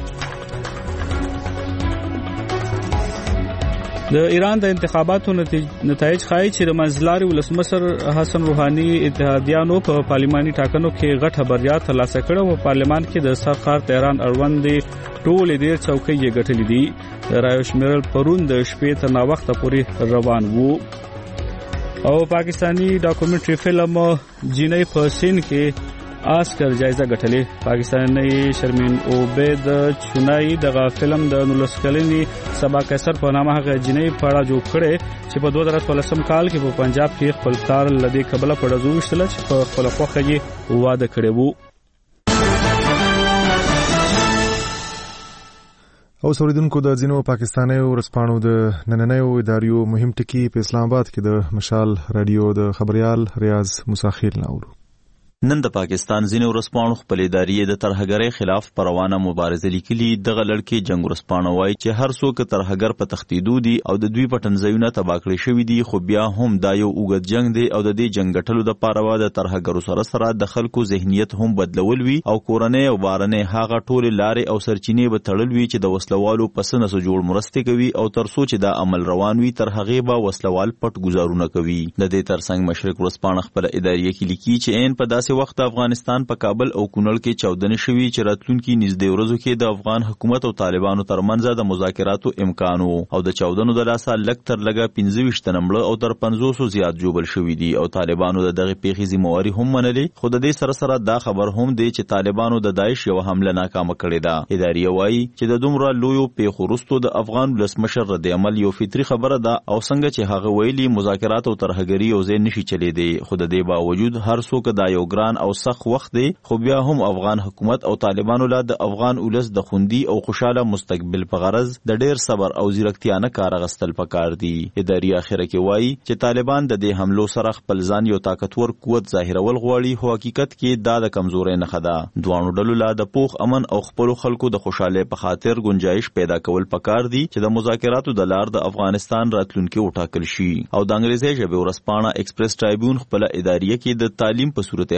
د ایران د انتخاباتو نتایج ښایي چې د منځلاري ولسمشر حسن روحاني اتحادیانو په پارلماني ټاکنو کې غټه بریا ترلاسه کړه او پارلمان کې د سرخار تهران اړوند ټولې ډېر چوکۍ یې ګټلې دي. د رایو شمیرل پرون د شپې تر ناوخته پورې روان وو او پاکستانی ډاکومنټري فلم جینۍ په سین کې آسکر جایزه ګټلې. پاکستاني شرمین عبید چونای دغه فلم د 19 کلنې سبا کسر په نامه هغه جنۍ په اړه جوړ کړي چې په 2013 کال کې په پنجاب کې خپل کار لدی قبله په ډزو وشتل چې په خپل خوخه یې واده کړی وو. او سوریدونکو د ځینو پاکستاني ورسپانو د نننیو اداریو مهم ټکی په اسلام آباد کې د مشال رادیو د خبريال ریاض مساخیل ناوړو. نن د پاکستان ځینې ورسپانو خپل ادارې د ترهګرۍ خلاف پروانه مبارزه لیکلي. دغه لړکې جنگ ورسپانو وایي چې هر څوک ترهګر په تختیدو دي او د دوی پټنځایونه تباه کړي شوي دي، خو بیا هم دا یو اوږد جنگ دی او د دې جنگ ګټلو دپاره به د ترهګرو سره د خلکو ذهنیت هم بدلول وي او کورنۍ او بارنۍ هغه ټولې لارې او سرچینې به تړل وي چې د وسلوالو پس نسو جوړ مرستې کوي او تر څو چې دا عمل روان وي تر هغې به وسلوال پټ گزارونه کوي. د دې ترڅنګ مشرق ورسپانه خپل ادارې کې لیکي چې عین په داسې وخت افغانستان په کابل او کونړ کې چاودنې شوي چې راتلونکي نږدې ورځو کې د افغان حکومت او طالبانو ترمنځ د مذاکراتو امکان وو او د چاودنو د لاسه لږ تر لږه 25 تنه مړه او تر 500 زیات جوړ شوي دي او طالبانو د دغه پیښې ذمہواری هم منلې. خو د دې سره دا خبر هم دی چې طالبانو د داعش یو حمله ناکامه کړې ده. ادارې وایي چې د دومره لویو پیښو وروسته د افغان ولسمشر رد عمل یو فطري خبره ده او څنګه چې هغه ویلي مذاکرات او ترهګري یو ځای نشي چلیدي. خو د دې باوجود هر څوک دا یو ګران او سخت وخت دی، خو بیا هم افغان حکومت او طالبانو لا د افغان ولس د خوندي او خوشاله مستقبل په غرض د ډیر صبر او ځیرکتیا نه کار اخیستل پکار دي. ادارې اخره کې وایي چې طالبان د دې حملو سره خپل ځان یو طاقتور قوت ظاهرول غواړي، خو حقیقت کې دا د کمزورۍ نښه ده. دوانو ډلو لا د پوخ امن او خپل خلکو د خوشاله په خاطر گنجائش پیدا کول پکار دي چې د مذاکراتو د لار د افغانستان راتلونکي وټاکل شي. او د انګریزي ژبې ورسپانه ایکسپریس ټرایبیون خپل ادارې کې د تعلیم په صورت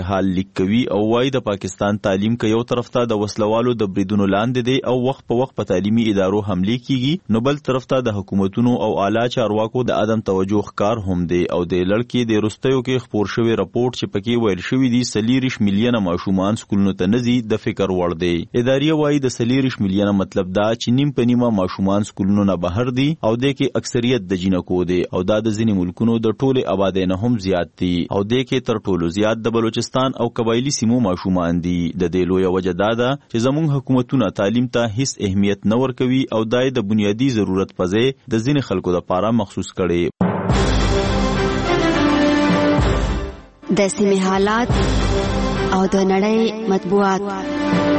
حال لیک کوي او وايي د پاکستان تعلیم کې یو طرف ته د وسلوالو د بریدونو لاندې دی او وخت په وخت په تعلیمي ادارو حمله کیږي، نو بل طرف ته د حکومتونو او اعلی چارواکو د عدم توجه ښکار هم دی او د لړکې د رستیو کې خبر شوی راپورټ چې پکې ویل شوی دی 30 میلیونه ماشومان سکولونو ته نزي د فکر وړ دی. ادارې وايي د 30 میلیونه مطلب دا چې نیم په نیمه ماشومان سکولونو نه بهر دي او د کې اکثریت د جنکو دی او دا د ځینې ملکونو د ټوله آبادی نه هم زیات دي او د کې تر ټولو زیات د بلوچستان او قبایلی سیمو ماشومان دي. د دې لویه وجه دا ده چې زموږ حکومتونه تعلیم ته هیڅ اهمیت نه ورکوي او دای د بنیادی ضرورت په ځای د ځینې خلکو لپاره مخصوص کړي. د سیمې حالات او د نړۍ مطبوعات.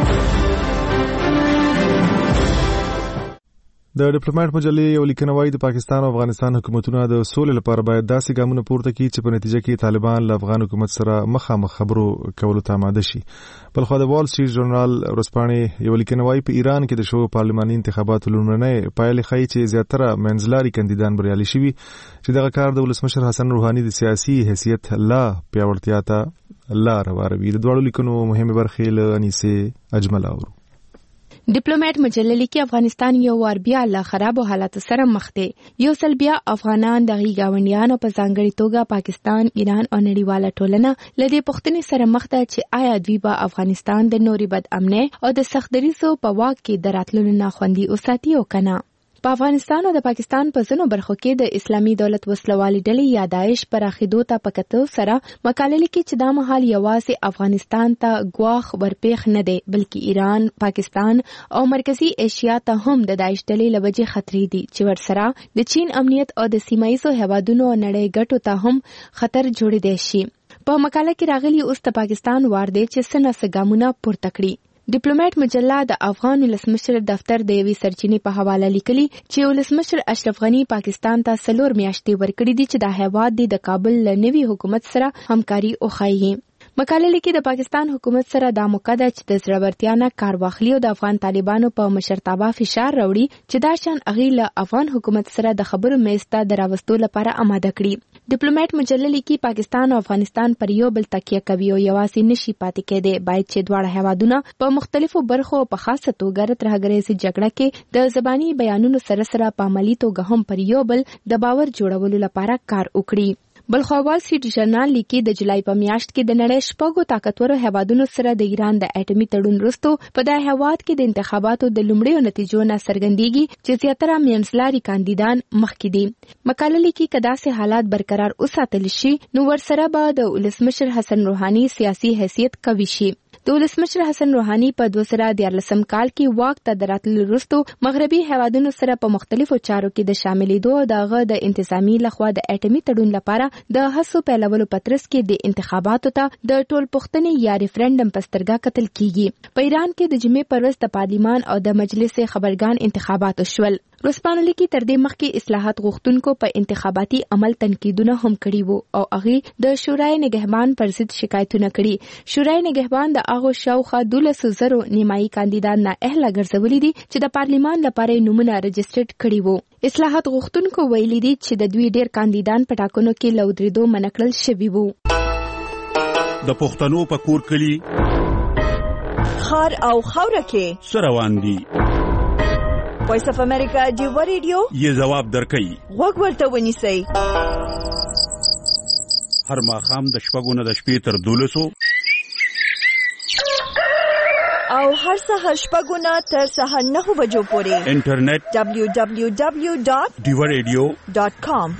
د ډیپلوماټ مجلې یو لیکنه وايي د پاکستان او افغانستان حکومتونه د سولې لپاره باید داسې ګامونه پورته کړي چې په نتیجه کې طالبان له افغان حکومت سره مخامخ خبرو کولو ته آماده شي. بلخو د وال سټریټ ژورنال ورځپاڼې یو لیکنه وايي په ایران کې د شوو پارلماني انتخاباتو لومړنۍ پایلې ښیي چې زیاتره منځلاري کاندیدان بریالي شوي چې دغه کار د ولسمشر حسن روحاني د سیاسي حیثیت لا پیاوړتیا ته لار هواروي. د دواړو لیکنو مهمه برخې له انیسه اجمل اورو. ډیپلوماټ مجله لیکي افغانستان یو وار بیا له خرابو حالاتو سره مخ دی. یو ځل بیا افغانان د غیګاونډیانو په ځانګړي توګه پاکستان، ایران او نړیواله ټولنه له دې پوښتنې سره مخ ده چې آیا دوی به افغانستان د نوري بد امنۍ او د سخت دریځو په واک کې د راتللو نه خوندي وساتي او کنه. په افغانستان او د پاکستان په ځینو برخو کې د اسلامي دولت وسلوالي ډلې یا داعش پراخېدو ته په کتو سره مقاله لیکي چې دا مهال یوازې افغانستان ته ګواښ ورپېښ نه دی بلکې ایران، پاکستان او مرکزی ایشیا ته هم د داعش ډلې له وجې خطرې دي چې ورسره د چین امنیت او د سیمایي هیوادونو نړۍ ګټو ته هم خطر جوړېدای شي. په مقاله کې راغلي اوس د پاکستان وار دی چې څه ګامونه پورته کړي. ډیپلوماټ مجله د افغان ولسمشر دفتر د یوې سرچینې په حواله لیکلي چې ولسمشر اشرف غنی پاکستان ته 4 میاشتې ورکړي دي چې د هیواد د کابل له نوي حکومت سره همکاري وښایي. مقاله لیکي د پاکستان حکومت سره دا موقع ده چې د زړورتیا نه کار واخلي او د افغان طالبانو په مشرتابه فشار راوړي چې دا شان اغي له افغان حکومت سره د خبرو میز ته دراوستو لپاره آماده کړي. ډیپلوماټ مجله لیکي پاکستان او افغانستان پر یو بل تکیه کوي او یوازې نشي پاتې کېدی. باید چې دواړه هیوادونه په مختلفو برخو په خاصه توګه ترهګریزي جګړه کې د زبانی بیانونو سره سره په عملی توګه هم پر یو بل د باور جوړولو لپاره کار وکړي. بلخو وال سټریټ ژورنال لیکي د جولای په میاشت کې د نړۍ شپږو طاقتورو هیوادونو سره د ایران د اټومي تړون وروسته په دغه هیواد کې د انتخاباتو د لومړیو نتیجو نه څرګندېږي چې زیاتره منځلاري کاندیدان مخکې دي. مقاله لیکي که داسې حالات برقرار وساتل شي نو ورسره به د ولسمشر حسن روحاني سیاسي حیثیت قوي شي. د ولسمشر حسن روحاني په 2014 کال کې واک ته دراتلو وروسته مغربي هیوادونو سره په مختلفو چارو کې د شاملېدو او دغه د انتظامی لخوا د اټومي تړون لپاره د هڅو پیلولو پترس کې د انتخاباتو ته د ټول پښتنې یا ریفرندم په سترګه کتل کیږي. په ایران کې د جمعې پر ورځ د پارلیمان او د مجلس خبرګان انتخابات شول. ورځپاڼه لیکي تر دې مخکې اصلاحات غوښتونکو په انتخاباتي عمل تنقیدونه هم کړي وو او هغه د شورای نگهبان پر ضد شکایتونه کړي. شورای نگهبان د هغه شاوخوا 12,000 نیمایي کاندیدان نه اهله ګرځولي دي چې د پارلیمان لپاره نومونه رجسټرډ کړي وو. اصلاحات غوښتونکو ویلي دي چې د دوی ډیر کاندیدان په ټاکنو کې لودریدو منکړل شوي وو. د پښتنو په کور کلی خار او خوره کې سروان دي. وایس اف امریکا ډیو ریډیو یې جواب درکړي. وګ ورته ونیسئ. هر ماښام د شپږو نه د شپې تر 12 او هر سهار شپږو نه تر سهار 9 بجو پورې انټرنیټ www.diwaradio.com.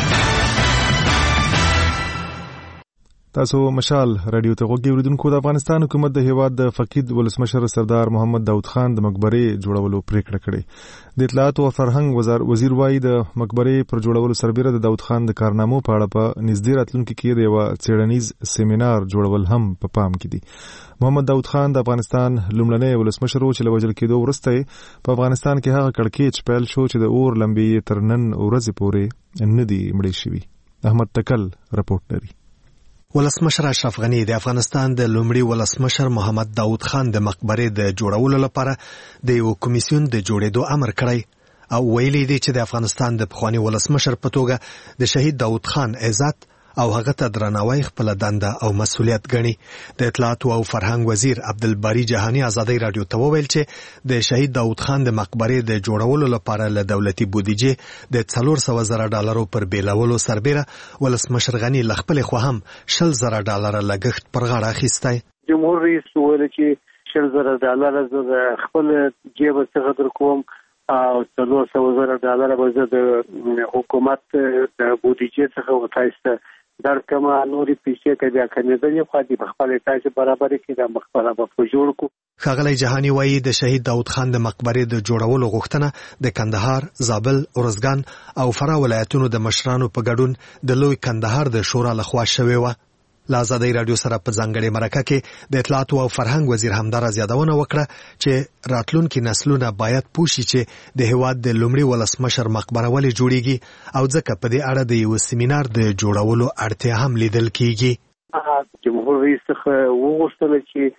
تاسو مشال رادیو ته غوږی اوریدونکو. د افغانستان حکومت د هیواد د فقید ولسمشر سردار محمد داود خان د مقبرې جوړولو پریکړه کړې. د اطلاعات او فرهنګ وزیر وايي د مقبرې پر جوړولو سربېره د داود خان د کارنامو په اړه په نږدې راتلونکي کې د یو څېړنیز سیمینار جوړول هم په پام کې دي. محمد داود خان د افغانستان لومړنی ولسمشر و چې له وژل کېدو وروسته په افغانستان کې هغه کړکېچ پیل شو چې د اور لمبې تر نن ورځې پورې نه دي مړې شوي. احمد تکل رپورټ لري. ولسمشر اشرف غنی د افغانستان د لومړي ولسمشر محمد داود خان د مقبرې د جوړولو لپاره د یو کمیسیون د جوړېدو امر کړی او ویلي دی چې د افغانستان د پخوانی ولسمشر په توګه د شهید داود خان عزت او هغه ته درناوی خپل دنده او مسولیت ګڼي. د اطلاعات او فرهنګ وزیر عبدالباری جهانی ازادي رادیو ته وویل چې د شهید داود خان د مقبرې د جوړولو لپاره له دولتي بودیجې د $400,000 پر بیلولو سربېره ولسمشر غني له خپل خوا هم $10,000 لګښت پر غاړه اخیستی. جمهور رئیس وویل چې $10,000 زه خپل جیب څخه درکوم او $400,000 به زه د حکومت د بودیجې څخه وتایسته در کما نوري پیسې ته بیا کنيدل خو د خپل تاسو برابر کې د مقبره په جوړ کو. ښاغلی جهانی وایي د شهید داود خان د مقبرې د جوړولو غوښتنه د کندهار، زابل، ارزګان او فراه ولایتونو د مشرانو په ګډون د لوی کندهار د شورا لخوا شوې وه. له ازادي رادیو سره په ځانګړې مرکه کې د اطلاعات او فرهنګ وزیر همدارز یادونه وکړه چې راتلونکي نسلونه باید پوه شي چې د هېواد د لومړي ولسمشر مقبره ولې جوړیږي او ځکه په دې اړه د یو سیمینار د جوړولو اړتیا هم لیدل کیږي. جمهور رئیس څخه وغوښتل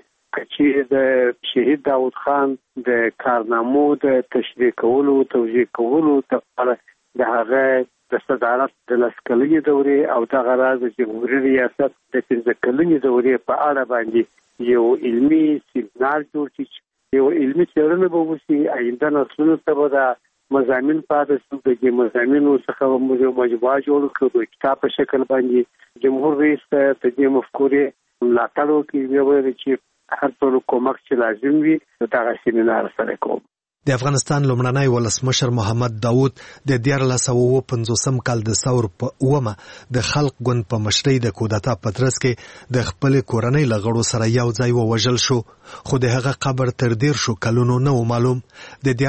چې د شهید داود خان د کارنامو د تشریح کولو او توضیح کولو لپاره د هغه د صدارت د لسکلنې دورې او د غراض د جمهوریت ریاست د 15 کلنې دورې په اړه باندې یو علمي سیمینار جوړ شي، یو علمي څېړنه به وشي. آینده نسلونو ته به د مضامین پاتې شي، د دې مضامینو څخه به یو مجموعه جوړ کړو د کتاب په شکل باندې. جمهور رئیس ته د دې مفکورې ملاتړ وکړي، ویل چې هر څه کومک چې لازم وي دغه سیمینار سره کوم. د افغانستان لومړنی ولسمشر محمد داود د 1950 کال د ثور په 9 د خلق ګوند په مشرۍ د کودتا په ترڅ کې د خپل کورنۍ له غړو سره یو ځای ووژل شو، خو د هغه قبر تر 10 کلونو نه معلوم. د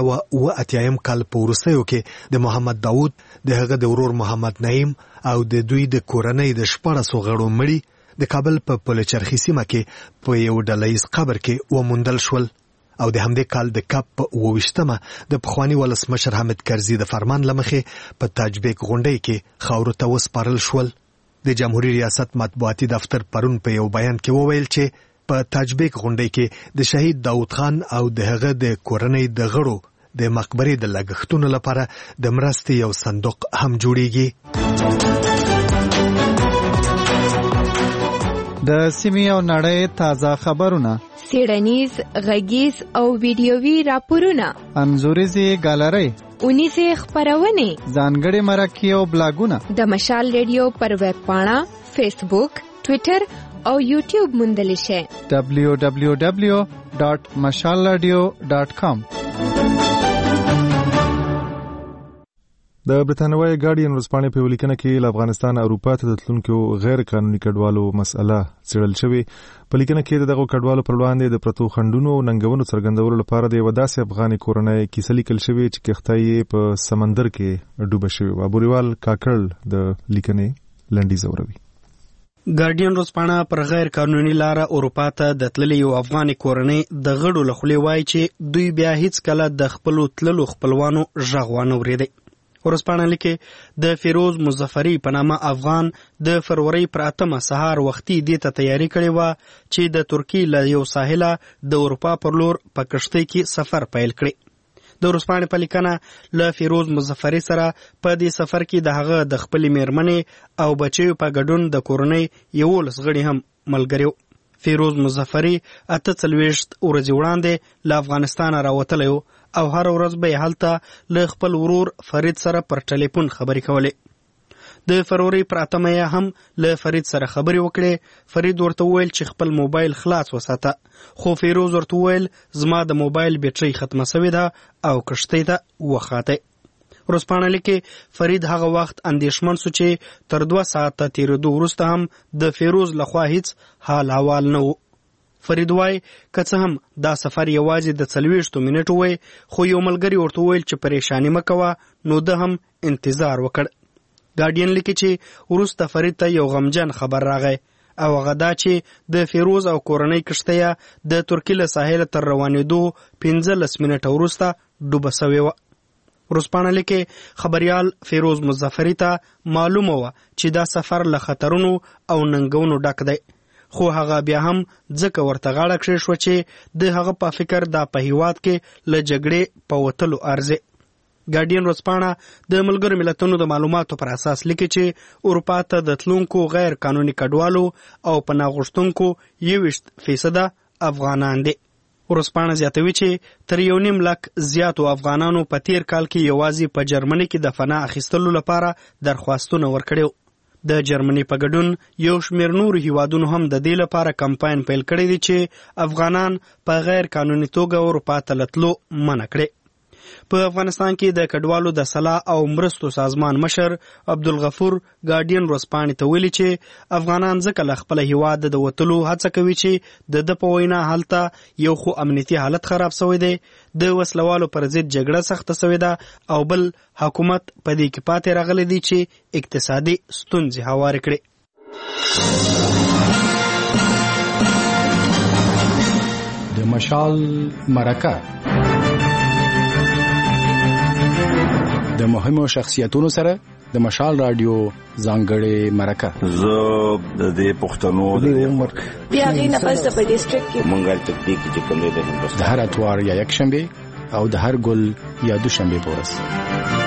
1980 کال په وروستیو کې د محمد داود د هغه د ورور محمد نعیم او د دوی د کورنۍ د 14 غړو مړي د کابل په پلچرخي سیمه کې په یو ډلهیز قبر کې وموندل شول. او د همدې کال د کپ په 28مه د پخوانی ولسمشر حامد کرزي د فرمان لمخې په تاجبیک غونډۍ کې خاورو ته وسپارل شول. د جمهوریت ریاست مطبوعاتي دفتر پرون په یو بیان کې وویل چې په تاجبیک غونډۍ کې د شهید داود خان او د هغه د کورنۍ د غړو د مقبرې د لګښتونو لپاره د مرستې یو صندوق هم جوړیږي. د سیمې او نړۍ تازه خبرونه، سیړنیز، غږیز او ویډیووي راپورونه، انځوریزي ګالري، اونیزه خبرونه، ځانګړي مرکې او بلاګونه د مشال ریډیو پر ویب پاڼه، فیسبوک، ټوئیټر او یوټیوب موندلی شئ. www.mashalradio.com. د برتانوي ګارډین ورځپاڼې په ولیکنه کې له افغانستان اروپا ته د تلونکو غیر قانوني کډوالو مسأله څېړل شوې. په لیکنه کې دغه کډوالو پر وړاندې د پرتو خنډونو او ننګونو څرګندولو لپاره د یو داسې افغاني کورنۍ کیسه لیکل شوې چې کښتۍ په سمندر کې ډوبه شوې وه. بوریوال کاکړ د لیکنې لنډیز اوروي. ګارډین ورځپاڼه پر غیر قانوني لار اروپا ته د تللي یو افغاني کورنۍ د غړو له خولې وایي چې دوی بیا هیڅ کله د خپلو تللو خپلوانو غږ وانه اورېدی. ورځپاڼه لیکي د فیروز مظفری په نامه افغان د فروری پر 8 سهار وختي دې ته تیاری کړې وه چې د ترکی له یو ساحله د اروپا پر لور په کشتۍ کې سفر پیل کړي. د ورځپاڼې په لیکنه له فیروز مظفری سره په دې سفر کې د هغه د خپلې میرمنې او بچیو په ګډون د کورنۍ 11 غړي هم ملګري. فیروز مظفری 48 ورځې وړاندې له افغانستان راوتلی و او هر ورځ به هلته له خپل ورور فرید سره پر ټلیفون خبرې کولې. د فروری پر 8 هم له فرید سره خبرې وکړې. فرید ورته وویل چې خپل موبایل خلاص وساته، خو فیروز ورته وویل زما د موبایل بیټرۍ ختمه شوې ده او کشتۍ ته وخاته. ورځپاڼه لیکي فرید هغه وخت اندېښمن شو چې تر 2 ساعته تیرېدو وروسته هم د فیروز لخوا هیڅ حال احوال نه و. فرید وای که څه هم دا سفر یوازې د 40 منټو وای، خو یو ملګری ورته ویل چې پریشانی مکوه، نو ده هم انتظار وکړ. ګارډین لیکي چې وروسته فرید ته یو غمجن خبر راغی او هغه دا چې د فیروز او کورنۍ کشتۍ د ترکی له ساحل تر روانېدو 15 منټه وروسته ډوبه شوې وه. ورځپاڼه لیکي خبريال فیروز مظفری ته معلومه وه چې دا سفر له خطرونو او ننګونو ډک دی، خو هغه بیا هم ځکه ورته غاړه کړې شوه چې د هغه په فکر دا په هیواد کې له جګړې په وتلو ارزي. ګارډین ورځپاڼه د ملګرو ملتونو د معلوماتو پر اساس لیکي چې اروپا ته د تلونکو غیر قانوني کډوالو او پناه غوښتونکو 20% افغانان دي. ورځپاڼه زیاتوي چې تر 1.5 لک زیاتو افغانانو په تیر کال کې یوازې په جرمني کې د پناه اخیستلو لپاره درخواستونه ورکړي. د جرمني په ګډون یو شمېر نورو هیوادونو هم د دې لپاره کمپاین پیل کړی دی چې افغانان په غیر قانوني توګه اروپا ته لتلو منع کړي. په افغانستان کې د کډوالو د صلاح او مرستو سازمان مشر عبدالغفور ګارډین ورځپاڼې ته ویلي چې افغانان ځکه له خپل هیواد د وتلو هڅه کوي چې د په وینا هلته یو خو امنیتي حالت خراب شوی دی، د وسلوالو پر ضد جګړه سخته شوې ده، او بل حکومت په دې کې پاتې راغلی دی چې اقتصادي ستونزې هوارې کړي. د مشال مرکه د مهمو شخصیتونو سره د مشال رادیو ځانګړې مرکه. زه د دې پښتنو د عمر بیا غي نه پس په ډیسټریکټ کې مونږه تکتیک چې کوم دی د هندوستان د هر اتوار یا یک شنبه او د هر ګل یا دوشنبه په ورځ.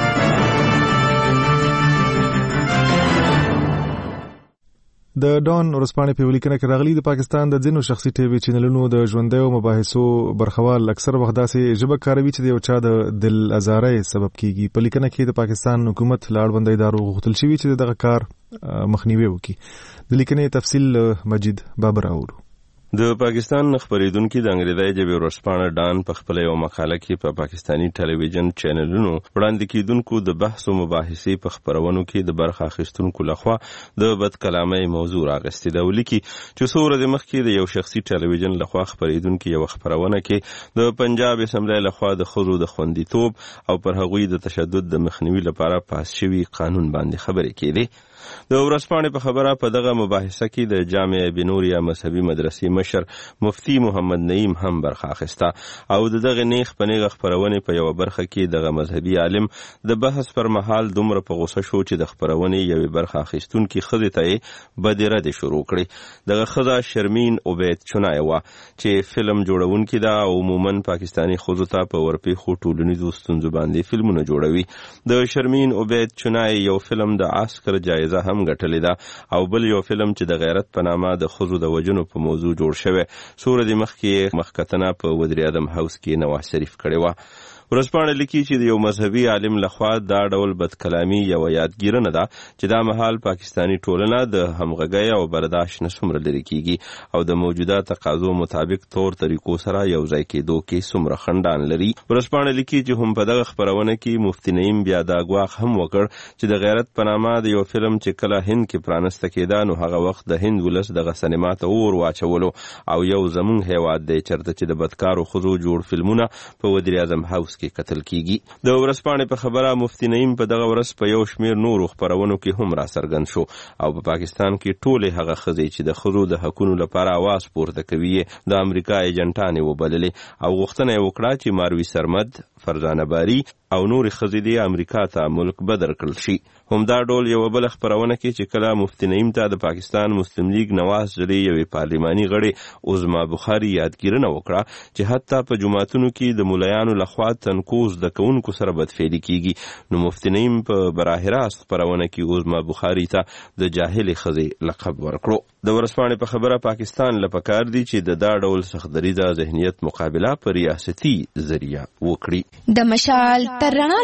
د ډان ورځپاڼې په ولیکنه کې راغلي د پاکستان د ځینو شخصي ټي وي چینلونو د ژوندیو مباحثو برخوال اکثر وخت داسې ژبه کاروي چې د یو چا د دل ازارۍ سبب کیږي. په لیکنه کې د پاکستان حکومت له اړوند ادارو غوښتل شوی چې دغه کار مخنیوي وکړي. د لیکنې تفصیل مجید بابر اورو. د پاکستان خبرېدونکو د انګریزي ژبې ورځپاڼه ډان په خپل یو مقاله کې په پاکستانی ټلویزیون چینلونو وړاندې کیدونکو د بحث او مباحثې په خبرونو کې د برخه اخیستونکو لخوا د بد کلامۍ موضوع راغستې ده. ولیکي چې څو ورځې مخکې د یو شخصي ټلویزیون لخوا خبرېدونکو یو خبرونه کې د پنجاب اسمبلی لخوا د ښځو د خوندیتوب او پر هغوی د تشدد د مخنیوي لپاره پاس شوی قانون باندې خبرې کېدې. د ورځپاڼې په خبره په دغه مباحثه کې د جامع بنوریا مذهبي مدرسې مشر مفتی محمد نعیم هم برخه اخیسته او دغه نیخ په نیغه خبرونه په یو برخه کې دغه مذهبي عالم د بحث پر مهال دومره په غوسه شو چې د خبرونه یوې برخه اخیستونکو خزه ته بدیره شروع کړي. دغه خزه شرمین عبید چنای و چې فلم جوړونکې ده او عموما پاکستانی خزو ته په ورپېښو ټولنیزو ستونزو باندې فلمونه جوړوي. د شرمین عبید چنای یو فلم د آسکر جایزه هم ګټلې ده او بل یو فلم چې د غیرت په نامه د خزو د وجنو په موضوع جوړ شوی سورې مخکې مخکتنه په وزیر اعظم هاوس کې نواز شریف کړی و. ورځپاڼه لیکي چې د یو مذهبي عالم لخوا دا ډول بدکلامي یو یادګیرنه ده چې دا مهال پاکستانی ټولنه د همغږۍ او برداشت نه څومره لرې کیږي او د موجوده تقاضو مطابق طور طریقو سره یو ځای کېدو کې څومره خندان لري. ورځپاڼه لیکي چې هم په دغه خبرونه کې مفتی نعیم بیا دا ګواښ هم وکړ چې د غیرت په نامه د یو فلم چې کله هند کې پرانسته کېده نو هغه وخت د هند ولس دغه سینما ته اور واچولو او یو زمونږ هیواد دی چرته چې د بدکارو خزو جوړ فلمونه په وزیر اعظم هاوس کې قتل کیږي. د ورځپاڼې په خبره مفتی نعیم په دغه ورځ په یو شمیر نورو خبرونو کې هم را څرګند شو او په پاکستان کې ټولې هغه ښځې چې د ښځو د حقونو لپاره आवाज پورته کوي د امریکا ایجنټانې وبللې او غوښتنه یې وکړه چې ماروي سرمد، فرزانه باری او نورې ښځې د امریکا ته ملک بدر کړل شي. همدا ډول یو بل خبرونه کې چې کله مفتی نعیم ته د پاکستان مسلم لیگ نواز شریف یوې پارلماني غړي عظما بخاري یادګیرنه وکړه چې حتی په جماعتونو کې د مولایانو لخوا تنکوز د کوونکو سره بدفعلي کیږي نو مفتی نعیم په براه راست خبرونه کې عظما بخاري ته د جاهلې ښځې لقب ورکړو. د ورځپاڼې په خبره پاکستان لپاره دی چې د دا ډول سختدریزه ذهنیت مقابله په ریاستي ذریعہ وکړي. د مشال تر رڼا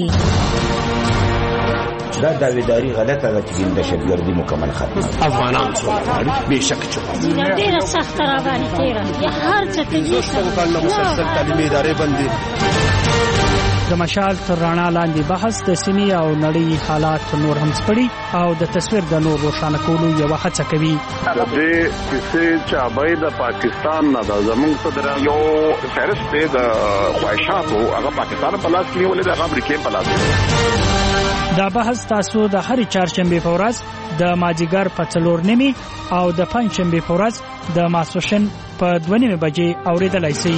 لاندې دا داویداری غلطه ده چې د دهشتګردي مکمل ختمه افغانان څومره بېشک چې ډېره سخته راباندې تېره یا هر څه کوي مسلسل تعلیمي ادارې بندي. د مشال تر رڼا لاندې بحث د سیمې او نړۍ حالات نور هم سپړي او د تصویر د نور روښانه کولو یوه هڅه کوي. د دې کیسې چابۍ د پاکستان نه د زموږ صدر یو فهرست دی د خواهشاتو هغه پاکستان په لاس کې نیولې ده، هغه امریکې په لاس. دا بحث تاسو د هر چهارشنبه په ورځ د مازیګر په 4:30 او د پنځشنبه په ورځ د ماسپښین په 2:30 بجې اوریدلای شئ.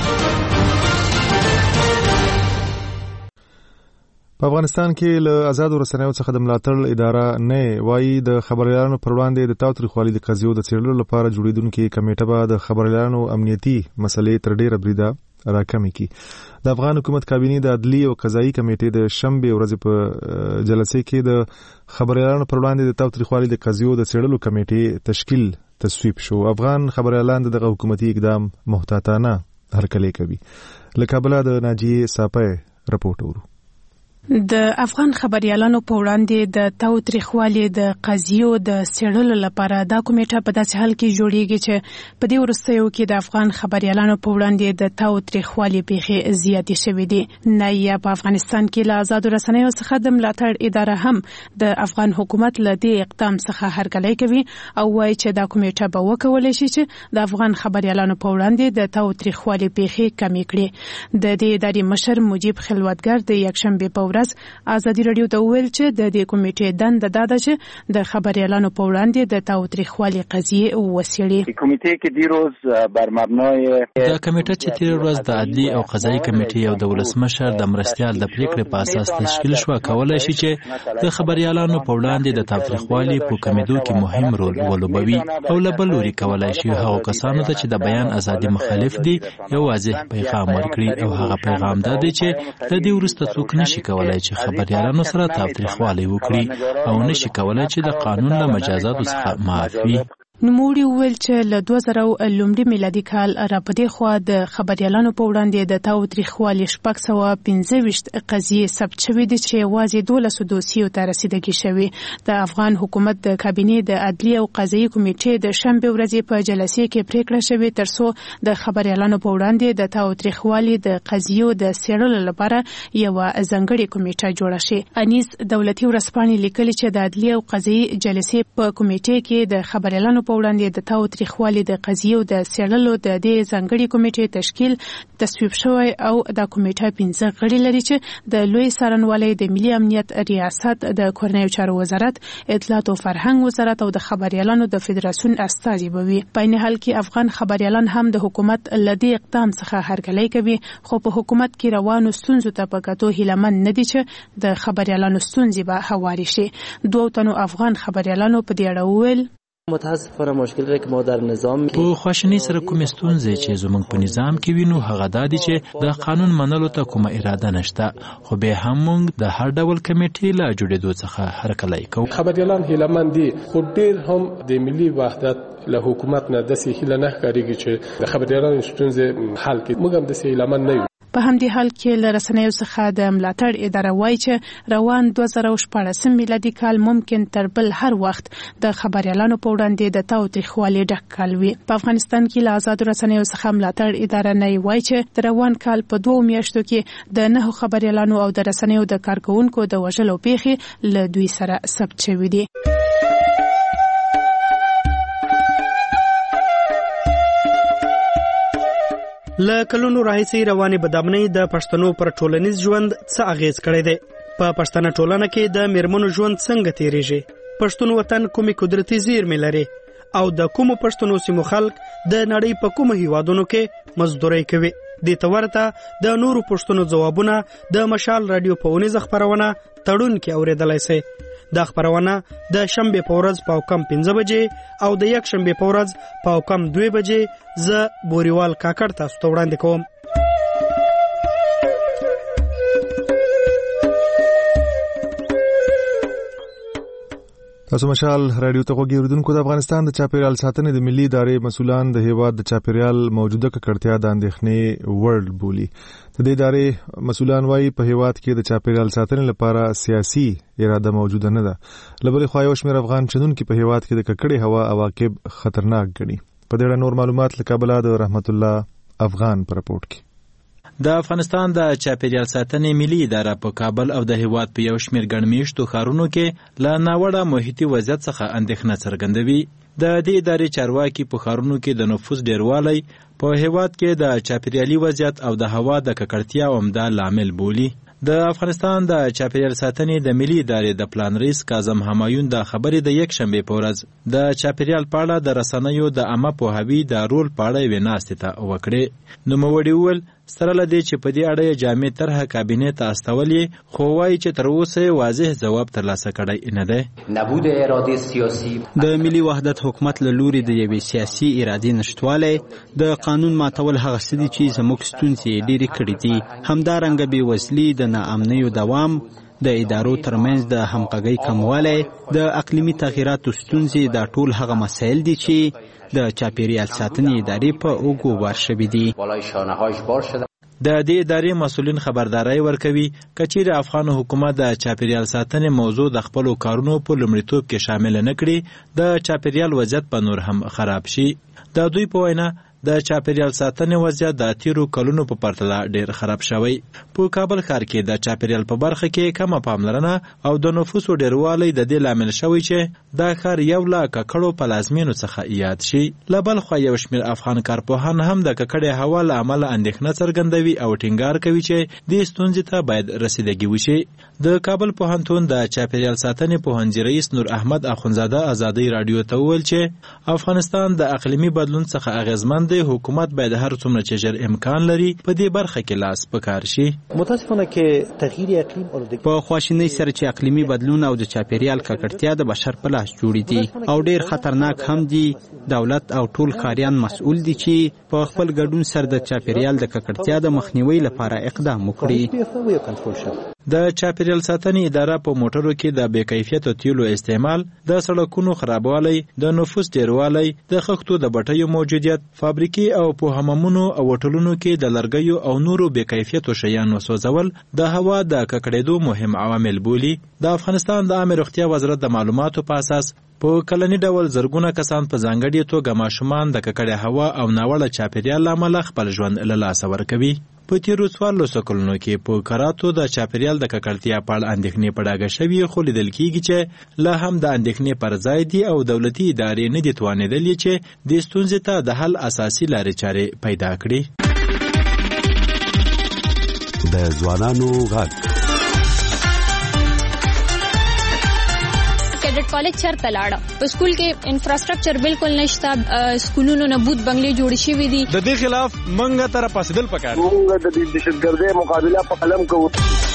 په افغانستان کې له آزادو رسنیو څخه د ملاتړ اداره نه وایي د خبريالانو پر وړاندې د تاوتریخوالي د قضیو د څېړلو لپاره جوړیدونکې کمیټه به د خبريالانو امنیتي مسلې تر ډیره بریده راکمې کړي. د افغان حکومت کابینې د عدلي او قضایي کمیټې د شنبې ورځې په جلسې کې د خبريالانو پر وړاندې د تاوتریخوالي د قضیو د څېړلو کمیټې تشکیل تصویب شو. افغان خبريالان دغه حکومتي اقدام محتاطانه هرکلی کوي. له کابل د ناجیه صافی رپورټ ورو. د افغان خبريالانو په وړاندې د تاوتریخوالي د قضیو د څېړلو لپاره دا کمیټه په داسې حال کې جوړیږي چې په دې وروستیو کې د افغان خبريالانو په وړاندې د تاوتریخوالي پیښې زیاتې شوې دي. نایه په افغانستان کې له آزادو رسنیو څخه د ملاتړ اداره هم د افغان حکومت له دې اقدام څخه هرکلی کوي او وایي چې دا کمیټه به وکولی شي چې د افغان خبريالانو په وړاندې د تاوتریخوالي پیښې کمې کړي. د دې ادارې مشر مجيب خلوتګر د یکشنبې په ازادي رادیو ته ویل چې د دې کمیټې دنده دا ده چې د خبريالانو په وړاندې د تاوتریخوالي قضیې وڅېړي. کمیټې کې دیروز بر مبنای دا کمیټه چې تیر ورځ د عدلي او قضایي کمیټې او د ولسمشر د مرستيال د پریکړې په اساس تشکیل شو، کولای شي چې د خبريالانو په وړاندې د تاوتریخوالي په کمیدو کې مهم رول ولوبوي او له بل لوري کولای شي هغه کسانو ته چې د بیان ازادي مخالف دي یو واضح پیغام ورکړي او هغه پیغام دا دی چې د دې وروسته څوک نشي کولای چې خبريالانو سره تاوتریخوالی وکړي او نشي کولای چې د قانون له مجازاتو څخه معاف وي. نوموړي وویل چې له 2000 لومړي میلادي کال راپدې خوا د خبريالانو په وړاندې د تاوتریخوالي 625 قضیې ثبت شوې دي چې یوازې 12 دوسیو ته رسیدګي شوې. د افغان حکومت د کابینې د عدلي او قضایي کمیټې د شنبې ورځې په جلسې کې پریکړه شوې ترڅو د خبريالانو په وړاندې د تاوتریخوالي د قضیو د څېړلو لپاره یو ځانګړې کمیټه جوړه شي. انیس دولتي ورځپاڼې لیکلي چې د عدلي او قضایي جلسې په کمیټې کې د خبريالانو په وړاندې د تاوتریخوالي د قضیو د څېړلو د دې ځانګړې کمیټې تشکیل تصویب شوی او دا کمیټه 15 غړي لري چې د لوی څارنوالۍ د ملي امنیت ریاست د کورنیو چارو وزارت، اطلاعات او فرهنګ وزارت او د خبريالانو د فدراسیون استازي بوي. په این حال کې افغان خبريالان هم د حکومت لدی اقدام څخه هرکلی کوي، خو په حکومت کې روانو ستونزو ته په کتو هیلمن نه دي چې د خبريالانو ستونزې به هواري شي. دوه تنو افغان خبريالانو په دې اړه وویل متاسفانه مشکل را که ما در نظام په خواشنی سره کوم ستونزې چې زموږ په نظام کې وینو هغه دا دي چې د قانون منلو ته کومه اراده نشته، خو به هم موږ د هر ډول کمیټې له جوړېدو څخه هرکلی کوو. خبريالان هیلمن دي، خو ډېر هم د ملي وحدت له حکومت نه داسې هیله نه ښکارېږي چې د خبريالانو ستونزې حل کړي. موږ هم داسې هیلمن نه یو. په همدې حال کې له رسنیو څخه د ملاتړ اداره وایي چې روان 2014 میلادي کال ممکن تر بل هر وخت د خبريالانو په وړاندې د تاوتریخوالي ډک کال وي. په افغانستان کې له آزادو رسنیو څخه ملاتړ اداره نه وایي چې د روان کال په 2 میاشتو کې د 9 خبريالانو او د رسنیو د کارکونکو د وژلو پیښې له دوی سره ثبت شوې دي. له کلونو راهیسې روانې بدامنۍ د پښتنو پر ټولنیز ژوند څه اغیز کړی دی؟ په پښتنه ټولنه کې د میرمنو ژوند څنګه تیریږي؟ پښتون وطن کومې قدرتي زیرمې لري او د کومو پښتنو سیمو خلک د نړۍ په کومو هیوادونو کې مزدوري کوي؟ دې ته ورته د نورو پښتنو ځوابونه د مشال رادیو په اونیزه خپرونه تړون کې اوریدلای شئ. دا خبرونه د شنبه په ورځ په کم 15 بجې او د یک شنبه په ورځ په کم 2 بجې ز بوريوال کاکړ تاسو ته وړاندې کوم. تاسو مشال رادیو ته غوږی اوریدونکو. د افغانستان د چاپیریال ساتنې د ملي ادارې مسؤلان د هیواد د چاپیریال موجوده ککړتیا د اندېښنې وړ بولي. د دې ادارې مسؤلان وايي په هیواد کې د چاپیریال ساتنې لپاره سیاسي اراده موجوده نه ده. لبرې خو یو شمېر افغان چدونکو په هیواد کې د ککړې هوا عواقب خطرناک ګڼي. په دې اړه نور معلومات له کابل د رحمت الله افغان پر رپورټ کې. د افغانستان د چاپیریال ساتنې ملي اداره په کابل او د هیواد په یو شمېر ګڼمیشتو ښارونو کې له ناوړه محیطي وضعیت څخه اندېښنه څرګندوي. د دې ادارې چارواکي په ښارونو کې د نفوس ډیروالی په هیواد کې د چاپیریالي وضعیت او د هوا د ککړتیا عمده لامل بولي. د افغانستان د چاپیریال ساتنې د ملي ادارې د پلان ریس کاظم همایون د خبرې د یک شنبه په ورځ د چاپیریال په اړه د رسنیو د عامه پوهاوي د رول په اړه ویناستې ته وکړې. نوموړي وویل سره لدی چې په دې اړه جامع طرحه کابینه ته استولې خو وايي چې تر اوسه واضح ځواب ترلاسه کړی نه دی. نبود اراده سیاسي د ملي وحدت حکومت له لوري د یوې سیاسي ارادې نشټوالی د قانون ماتول هغه څه دي چې زموږ ستونزې ډېرې کړې دي. همدارنګه بېوزلي، د ناامنیو دوام، د ادارو ترمنځ د همغږۍ کموالی، د اقلیمي تغییراتو ستونزې، دا ټول هغه مسایل دي چې د چاپیریال ساتنې ادارې په اوږو بار شوي دي. د دې ادارې مسؤلین خبرداري ورکوي کچېرې افغان حکومت د چاپیریال ساتنې موضوع د خپلو کارونو په لومړیتوب کې شامل نه کړي، د چاپیریال وضعیت په نور هم خراب شي. د دوی په وینا د چاپیریال ساتنې وضعیت د تیرو کلونو په پرتله ډیر خراب شوی. په کابل ښار کې د چاپیریال په برخه کې کمه پاملرنه او د نفوسو ډیروالی د دې لامل شوی چې دا ښار یو له ککړو پلازمینو څخه یاد شي. له بل خوا یو شمېر افغان کارپوهان هم د ککړې هوا له امله اندېښنه څرګندوي او ټینګار کوي چې دې ستونزې ته باید رسیدګي وشي. د کابل پوهنتون د چاپیریال ساتنې پوهنځي رئیس نور احمد اخونزاده ازادۍ راډیو ته وویل چې افغانستان د اقلیمي بدلون څخه اغېزمن دی، حکومت باید هر څومره چې ژر امکان لري په دې برخه کې لاس پکار شي. متاسفانه کې تغییر اقلیم په خواشینۍ سره چې اقلیمي بدلون او د چاپیریال ککړتیا د بشر په لاس جوړې دي او ډیر خطرناک هم دي. دولت او ټول کاریان مسؤل دي چې په خپل ګډون سره د چاپیریال د ککړتیا د مخنیوي لپاره اقدام وکړي. د چاپیریال ساتنې اداره په موټرو کې د بې کیفیته تیلو استعمال، د سړکونو خرابوالی، د نفوس ډیروالی، د خښتو د بټیو موجودیت، فابریکې او په حمامونو او هوټلونو کې د لرګیو او نورو بې کیفیتو شیانو سوځول د هوا د ککړېدو مهم عوامل بولي. د افغانستان د عامه روغتیا وزارت د معلوماتو په اساس په کلني ډول زرګونه کسان په ځانګړې توګه ماشومان د ککړې هوا او ناوړه چاپیریال له امله خپل ژوند له لاسه ورکوي. په تیرو 14 کلونو کې په کراتو د چاپیریال د ککړتیا په اړه اندېښنې په ډاګه شوي، خو لیدل کېږي چې لا هم د اندېښنې پر ځای دي او دولتي ادارې نه دي توانېدلې چې دې ستونزې ته د حل اساسي لارې چارې پیدا کړي. د ځوانانو غږ کیډټ کالج چرته لاړه، په سکول کې انفراستراکچر بالکل نشته، سکولونو نه بوت بنگلې جوړ شوي دي. د دې خلاف منګه تر پاسدل پکار، موږ د دهشتګردۍ مقابله په قلم کوو.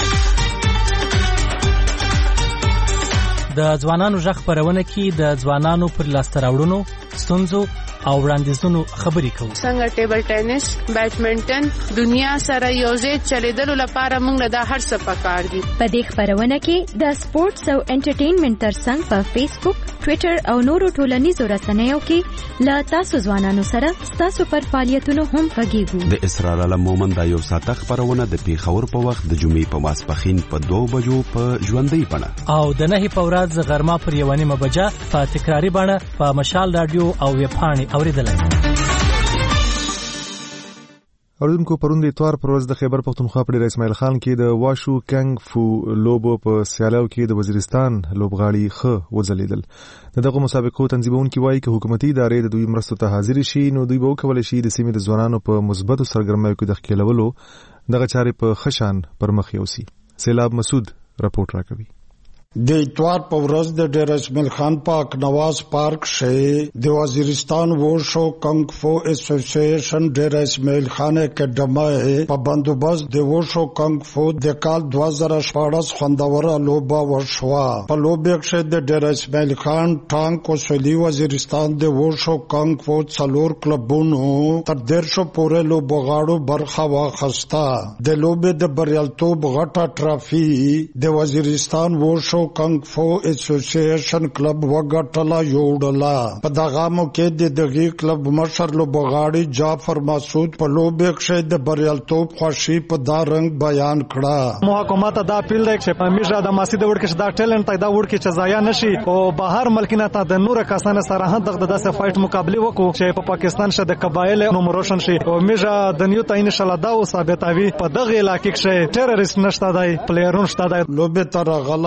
د ځوانانو غږ خپرونه کې د ځوانانو پر لاسته راوړنو، ستونزو او وړاندیزونو خبرې کوو. څنګه ټیبل ټینس، بیډمنټن دنیا سره یوځای چلیدلو لپاره موږ دا هر څه پکار دي. په دې خبرونه کې د سپورتس او انټرټینمنټ ترڅنګ په فیسبوک، ټویټر او نورو ټولنیزو رسنیو کې له تاسو ځوانانو سره ستاسو پر فعالیتونو هم غږیږو. د اسرار علم مومند دا یو ساعته خبرونه د پیښور په وخت د جمعې په ماسپښین په 2 بجو په ژوندۍ بڼه او د 9 په ورځ غرمه پر 1 بجه په تکراری بڼه په مشال رادیو او ویب پاڼې اوریدلای. اوریدونکو پرون د اتوار پر ورځ د خیبر پختونخوا په ډیر اسماعیل خان کې د واشو کنګ فو لوبو په سیالاو کې د وزیرستان لوبغاړي خ وځلیدل. دغه مسابقو تنظیمونکي وایي چې حکومتي ادارې د دوی مرستو ته حاضر شي نو دوی به وکولای شي د سیمې د ځوانانو په مثبتو سرګرمیو کې د ښکېلولو دغه چارې په خشان پر مخ یوسي. سیلاب مسعود راپورټ راکوي. د اتوار په ورځ د ډیر اسماعیل خان پاک نواز پارک شه د وزیرستان ووشو کنګ فو اسوسییشن ډیر اسماعیل خان اکیډمي په بندوبست د ووشو کنګ فو د کال 2014 خوندور لوبه وشوه. په لوبه کې د ډیر اسماعیل خان ټانک او سولي وزیرستان د ووشو کنګ فو څلور کلبونو تر 150 پورې لوبغاړو برخه واخیسته. د لوبې د بریالیتوب غټه ټرافي د وزیرستان ووشو کنګ فو اسوسییشن کلب وګټله یوړله. په دغه موقع د دغه کلب مشر لوبغاړي جعفر مسعود په لوبه کې د بریالیتوب خوشي په دا رنګ بیان کړه. محکمات دا پیل دی چې په میژه د ماسیده وړ کې دا ټیلنټ دا وړ کې چې ضایع نشي او بهر ملکینه ته د نور کسانو سره هم دغه داسې فایټ مقابله وکړو چې په پاکستان شه د قبایل نوم روشن شي او میژه د نیو ته ان شاء الله دا ثابتوي په دغه علاقې کې ټیرریست نشته دی، پلیرون شته دی. لوبه تر غلا یو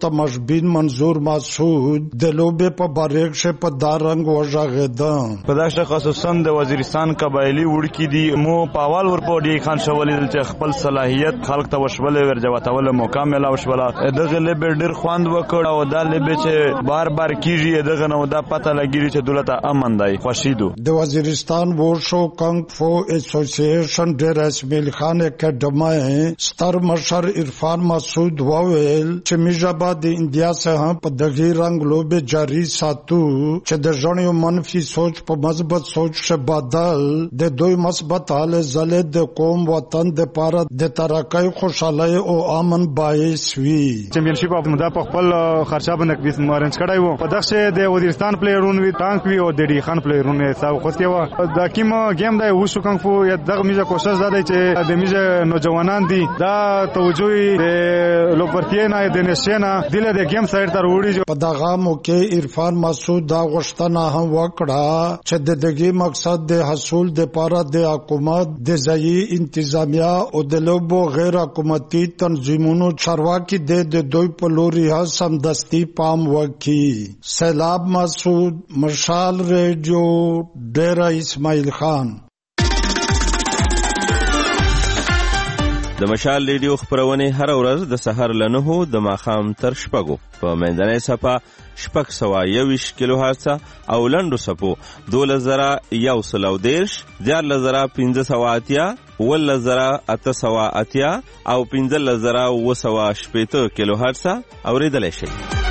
مشبین منظور مسعود د لوبې په باریک شه په دارنګ وژغېده. په داسې خصوصا د وزیرستان قبایلی وړکی دي مو په اول ورپورې خان شولې چې خپل صلاحیت خلک ته وشولې ورجواتول موقع ملاو شوله. دغه لبه ډیر خوند وکړ او دا لبه چې بار بار کیږي دغه نو دا پته لګیږي چې دولت امن دی خوشیدو. د وزیرستان ووشو کنگ فو ایسوسییشن ډیر اسماعیل خان اکیډمای ستر مشر عرفان مسعود وویل چې میژبا د انډیا څخه په دغه رنگ لوبه جاری ساتو چې د ژوند منفي سوچ په مثبت سوچ شه بدل د دوی مثبت حال زله د قوم وطن د پاره د ترقۍ خوشاله او امن باعث وي. چمپionship اف مدا په خپل خرچه باندې بیس مارنج کړای وو په دغه د وزیرستان پلیرون وی ټانک وی او د ډی خان پلیرون حساب خوستي و د کیم گیم د وشو کنګ فو یا دغه میزه کوشش زده چې د میزه نوجوانان دي دا توجه د لوپرتینا د نشینا دله د گیم سایډ تر وړي. په دغه موقع عرفان مسعود دا غوښتنه هم وکړه چې د دغه مقصد د حصول د پاره د حکومت د ځایي انتظامیه او د لوبو غیر حکومتي تنظیمونو چارواکي د دوی په لوري هم دستی پام وکړي. سیلاب مسعود مشال ریډیو ډیره اسماعیل خان. د مشال ریډیو خبرونه هر ورځ د سحر له 9 د ماښام تر 6 په منځنۍ صفه 621 کیلو هرتز او لنډو صفو 2110 14580 11880 او 15980 کیلو هرتز اوریدل شي.